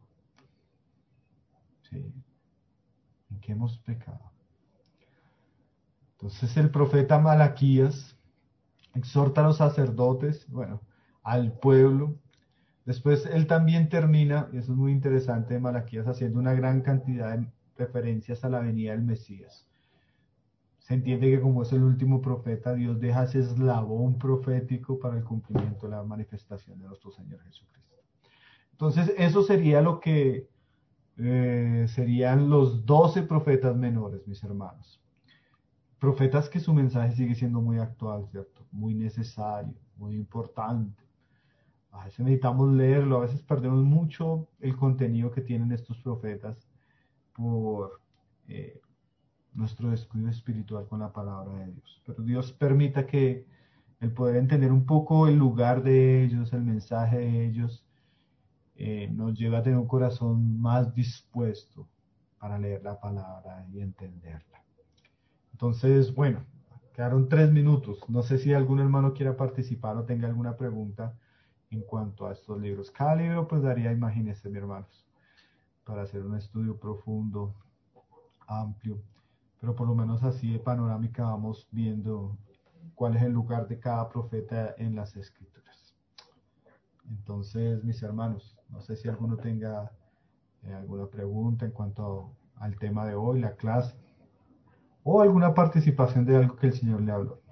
¿Sí? ¿En qué hemos pecado? Entonces el profeta Malaquías exhorta a los sacerdotes, bueno, al pueblo. Después él también termina, y eso es muy interesante de Malaquías, haciendo una gran cantidad de referencias a la venida del Mesías. Se entiende que como es el último profeta, Dios deja ese eslabón profético para el cumplimiento de la manifestación de nuestro Señor Jesucristo. Entonces eso sería lo que serían los 12 profetas menores, mis hermanos. Profetas que su mensaje sigue siendo muy actual, ¿cierto? Muy necesario, muy importante. A veces necesitamos leerlo, a veces perdemos mucho el contenido que tienen estos profetas por eh, nuestro descuido espiritual con la palabra de Dios. Pero Dios permita que el poder entender un poco el lugar de ellos, el mensaje de ellos, nos lleve a tener un corazón más dispuesto para leer la palabra y entenderla. Entonces, bueno, quedaron 3 minutos. No sé si algún hermano quiera participar o tenga alguna pregunta en cuanto a estos libros. Cada libro pues daría, imagínense, mis hermanos, para hacer un estudio profundo, amplio, pero por lo menos así de panorámica vamos viendo cuál es el lugar de cada profeta en las escrituras. Entonces, mis hermanos, no sé si alguno tenga alguna pregunta en cuanto al tema de hoy, la clase, o alguna participación de algo que el Señor le habló.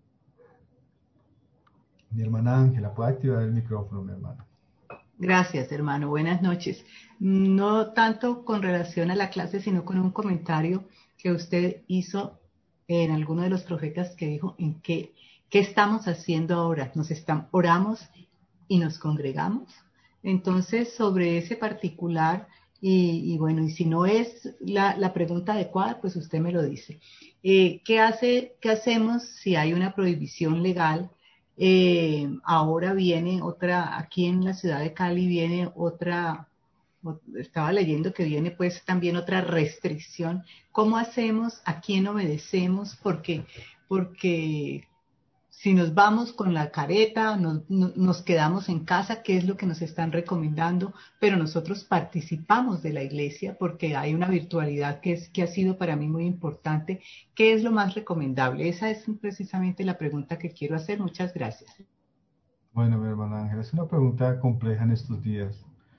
Mi hermana Ángela, puede activar el micrófono, mi hermana.
Gracias, hermano. Buenas noches. No tanto con relación a la clase, sino con un comentario que usted hizo en alguno de los profetas que dijo en qué estamos haciendo ahora. Oramos y nos congregamos. Entonces, sobre ese particular, y bueno, y si no es la pregunta adecuada, pues usted me lo dice. ¿Qué hacemos si hay una prohibición legal? Ahora viene otra, aquí en la ciudad de Cali viene otra, estaba leyendo que viene pues también otra restricción. ¿Cómo hacemos? ¿A quién obedecemos? Porque si nos vamos con la careta, nos quedamos en casa, ¿qué es lo que nos están recomendando? Pero nosotros participamos de la iglesia porque hay una virtualidad que ha sido para mí muy importante. ¿Qué es lo más recomendable? Esa es precisamente la pregunta que quiero hacer. Muchas gracias.
Bueno, mi hermana Ángela, es una pregunta compleja en estos días,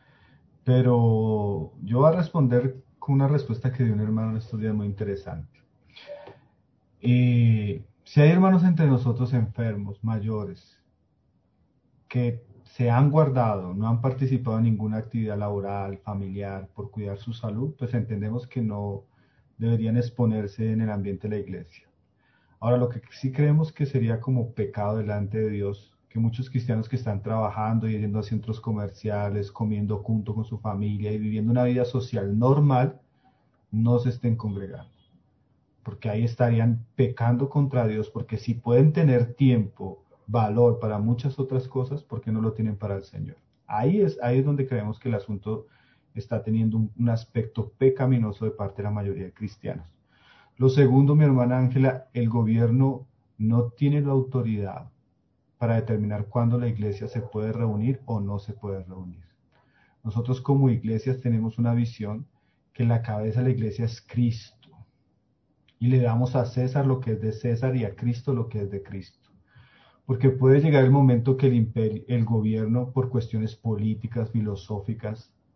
pero yo voy a responder con una respuesta que dio un hermano en estos días muy interesante. Si hay hermanos entre nosotros enfermos, mayores, que se han guardado, no han participado en ninguna actividad laboral, familiar, por cuidar su salud, pues entendemos que no deberían exponerse en el ambiente de la iglesia. Ahora, lo que sí creemos que sería como pecado delante de Dios, que muchos cristianos que están trabajando y yendo a centros comerciales, comiendo junto con su familia y viviendo una vida social normal, no se estén congregando, porque ahí estarían pecando contra Dios, porque si pueden tener tiempo, valor para muchas otras cosas, ¿por qué no lo tienen para el Señor? Ahí es donde creemos que el asunto está teniendo un aspecto pecaminoso de parte de la mayoría de cristianos. Lo segundo, mi hermana Ángela, el gobierno no tiene la autoridad para determinar cuándo la iglesia se puede reunir o no se puede reunir. Nosotros como iglesias tenemos una visión que la cabeza de la iglesia es Cristo y le damos a César lo que es de César y a Cristo lo que es de Cristo. Porque puede llegar el momento que el gobierno, por cuestiones políticas, filosóficas,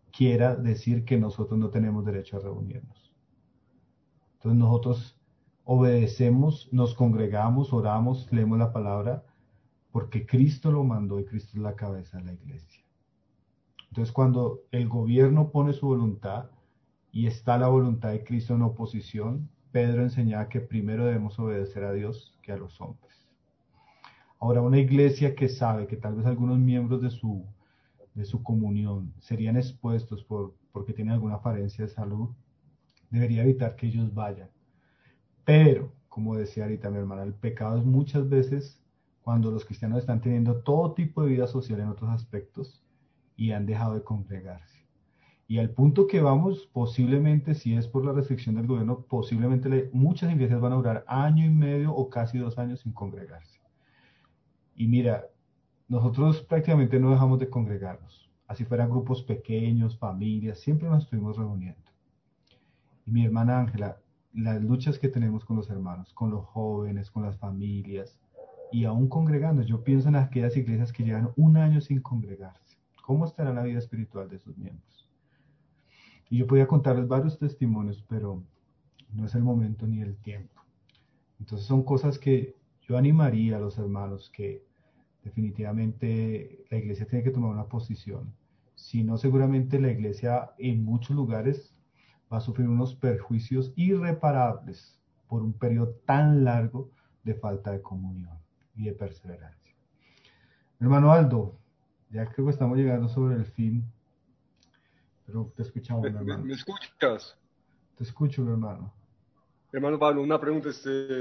quiera decir que nosotros no tenemos derecho a reunirnos. Entonces nosotros obedecemos, nos congregamos, oramos, leemos la palabra, porque Cristo lo mandó y Cristo es la cabeza de la iglesia. Entonces cuando el gobierno pone su voluntad y está la voluntad de Cristo en oposición, Pedro enseñaba que primero debemos obedecer a Dios que a los hombres. Ahora, una iglesia que sabe que tal vez algunos miembros de su comunión serían expuestos porque tienen alguna falencia de salud, debería evitar que ellos vayan. Pero, como decía ahorita mi hermana, el pecado es muchas veces cuando los cristianos están teniendo todo tipo de vida social en otros aspectos y han dejado de congregarse. Y al punto que vamos, posiblemente, si es por la restricción del gobierno, posiblemente muchas iglesias van a durar año y medio o casi 2 años sin congregarse. Y mira, nosotros prácticamente no dejamos de congregarnos. Así fueran grupos pequeños, familias, siempre nos estuvimos reuniendo. Y mi hermana Ángela, las luchas que tenemos con los hermanos, con los jóvenes, con las familias, y aún congregando, yo pienso en aquellas iglesias que llevan 1 año sin congregarse. ¿Cómo estará la vida espiritual de sus miembros? Y yo podía contarles varios testimonios, pero no es el momento ni el tiempo. Entonces son cosas que yo animaría a los hermanos que definitivamente la iglesia tiene que tomar una posición. Si no, seguramente la iglesia en muchos lugares va a sufrir unos perjuicios irreparables por un periodo tan largo de falta de comunión y de perseverancia. Hermano Aldo, ya creo que estamos llegando sobre el fin, pero te escuchamos, mi hermano.
¿Me escuchas?
Te escucho, mi hermano.
Hermano Pablo, una pregunta.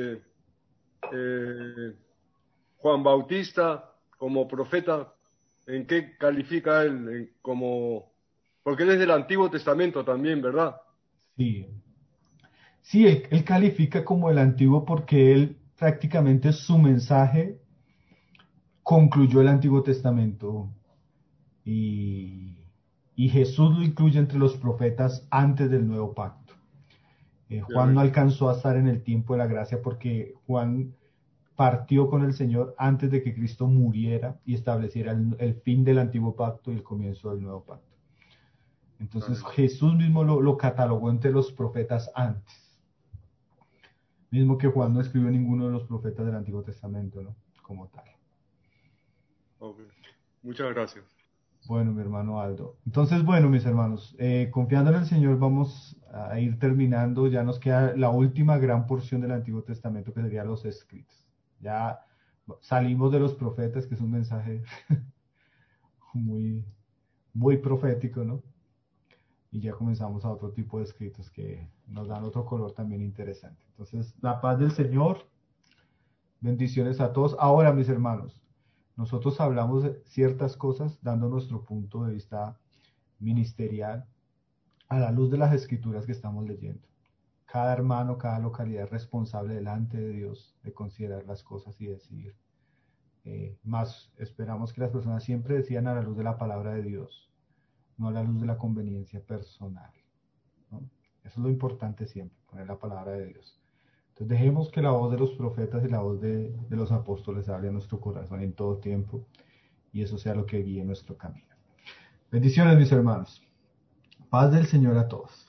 Juan Bautista como profeta, ¿en qué califica él? Porque él es del Antiguo Testamento también, ¿verdad?
Sí, sí, él califica como el antiguo porque él prácticamente su mensaje concluyó el Antiguo Testamento y, y Jesús lo incluye entre los profetas antes del nuevo pacto. Juan no alcanzó a estar en el tiempo de la gracia porque Juan partió con el Señor antes de que Cristo muriera y estableciera el fin del antiguo pacto y el comienzo del nuevo pacto. Entonces Jesús mismo lo catalogó entre los profetas antes. Mismo que Juan no escribió ninguno de los profetas del Antiguo Testamento, ¿no? Como tal.
Okay. Muchas gracias.
Bueno, mi hermano Aldo. Entonces, bueno, mis hermanos, confiando en el Señor, vamos a ir terminando. Ya nos queda la última gran porción del Antiguo Testamento, que sería los escritos. Ya salimos de los profetas, que es un mensaje muy, muy profético, ¿no? Y ya comenzamos a otro tipo de escritos que nos dan otro color también interesante. Entonces, la paz del Señor, bendiciones a todos. Ahora, mis hermanos, nosotros hablamos de ciertas cosas dando nuestro punto de vista ministerial a la luz de las escrituras que estamos leyendo. Cada hermano, cada localidad es responsable delante de Dios de considerar las cosas y decidir. Más esperamos que las personas siempre decidan a la luz de la palabra de Dios, no a la luz de la conveniencia personal, ¿no? Eso es lo importante siempre, poner la palabra de Dios. Entonces dejemos que la voz de los profetas y la voz de los apóstoles hable a nuestro corazón en todo tiempo y eso sea lo que guíe nuestro camino. Bendiciones, mis hermanos. Paz del Señor a todos.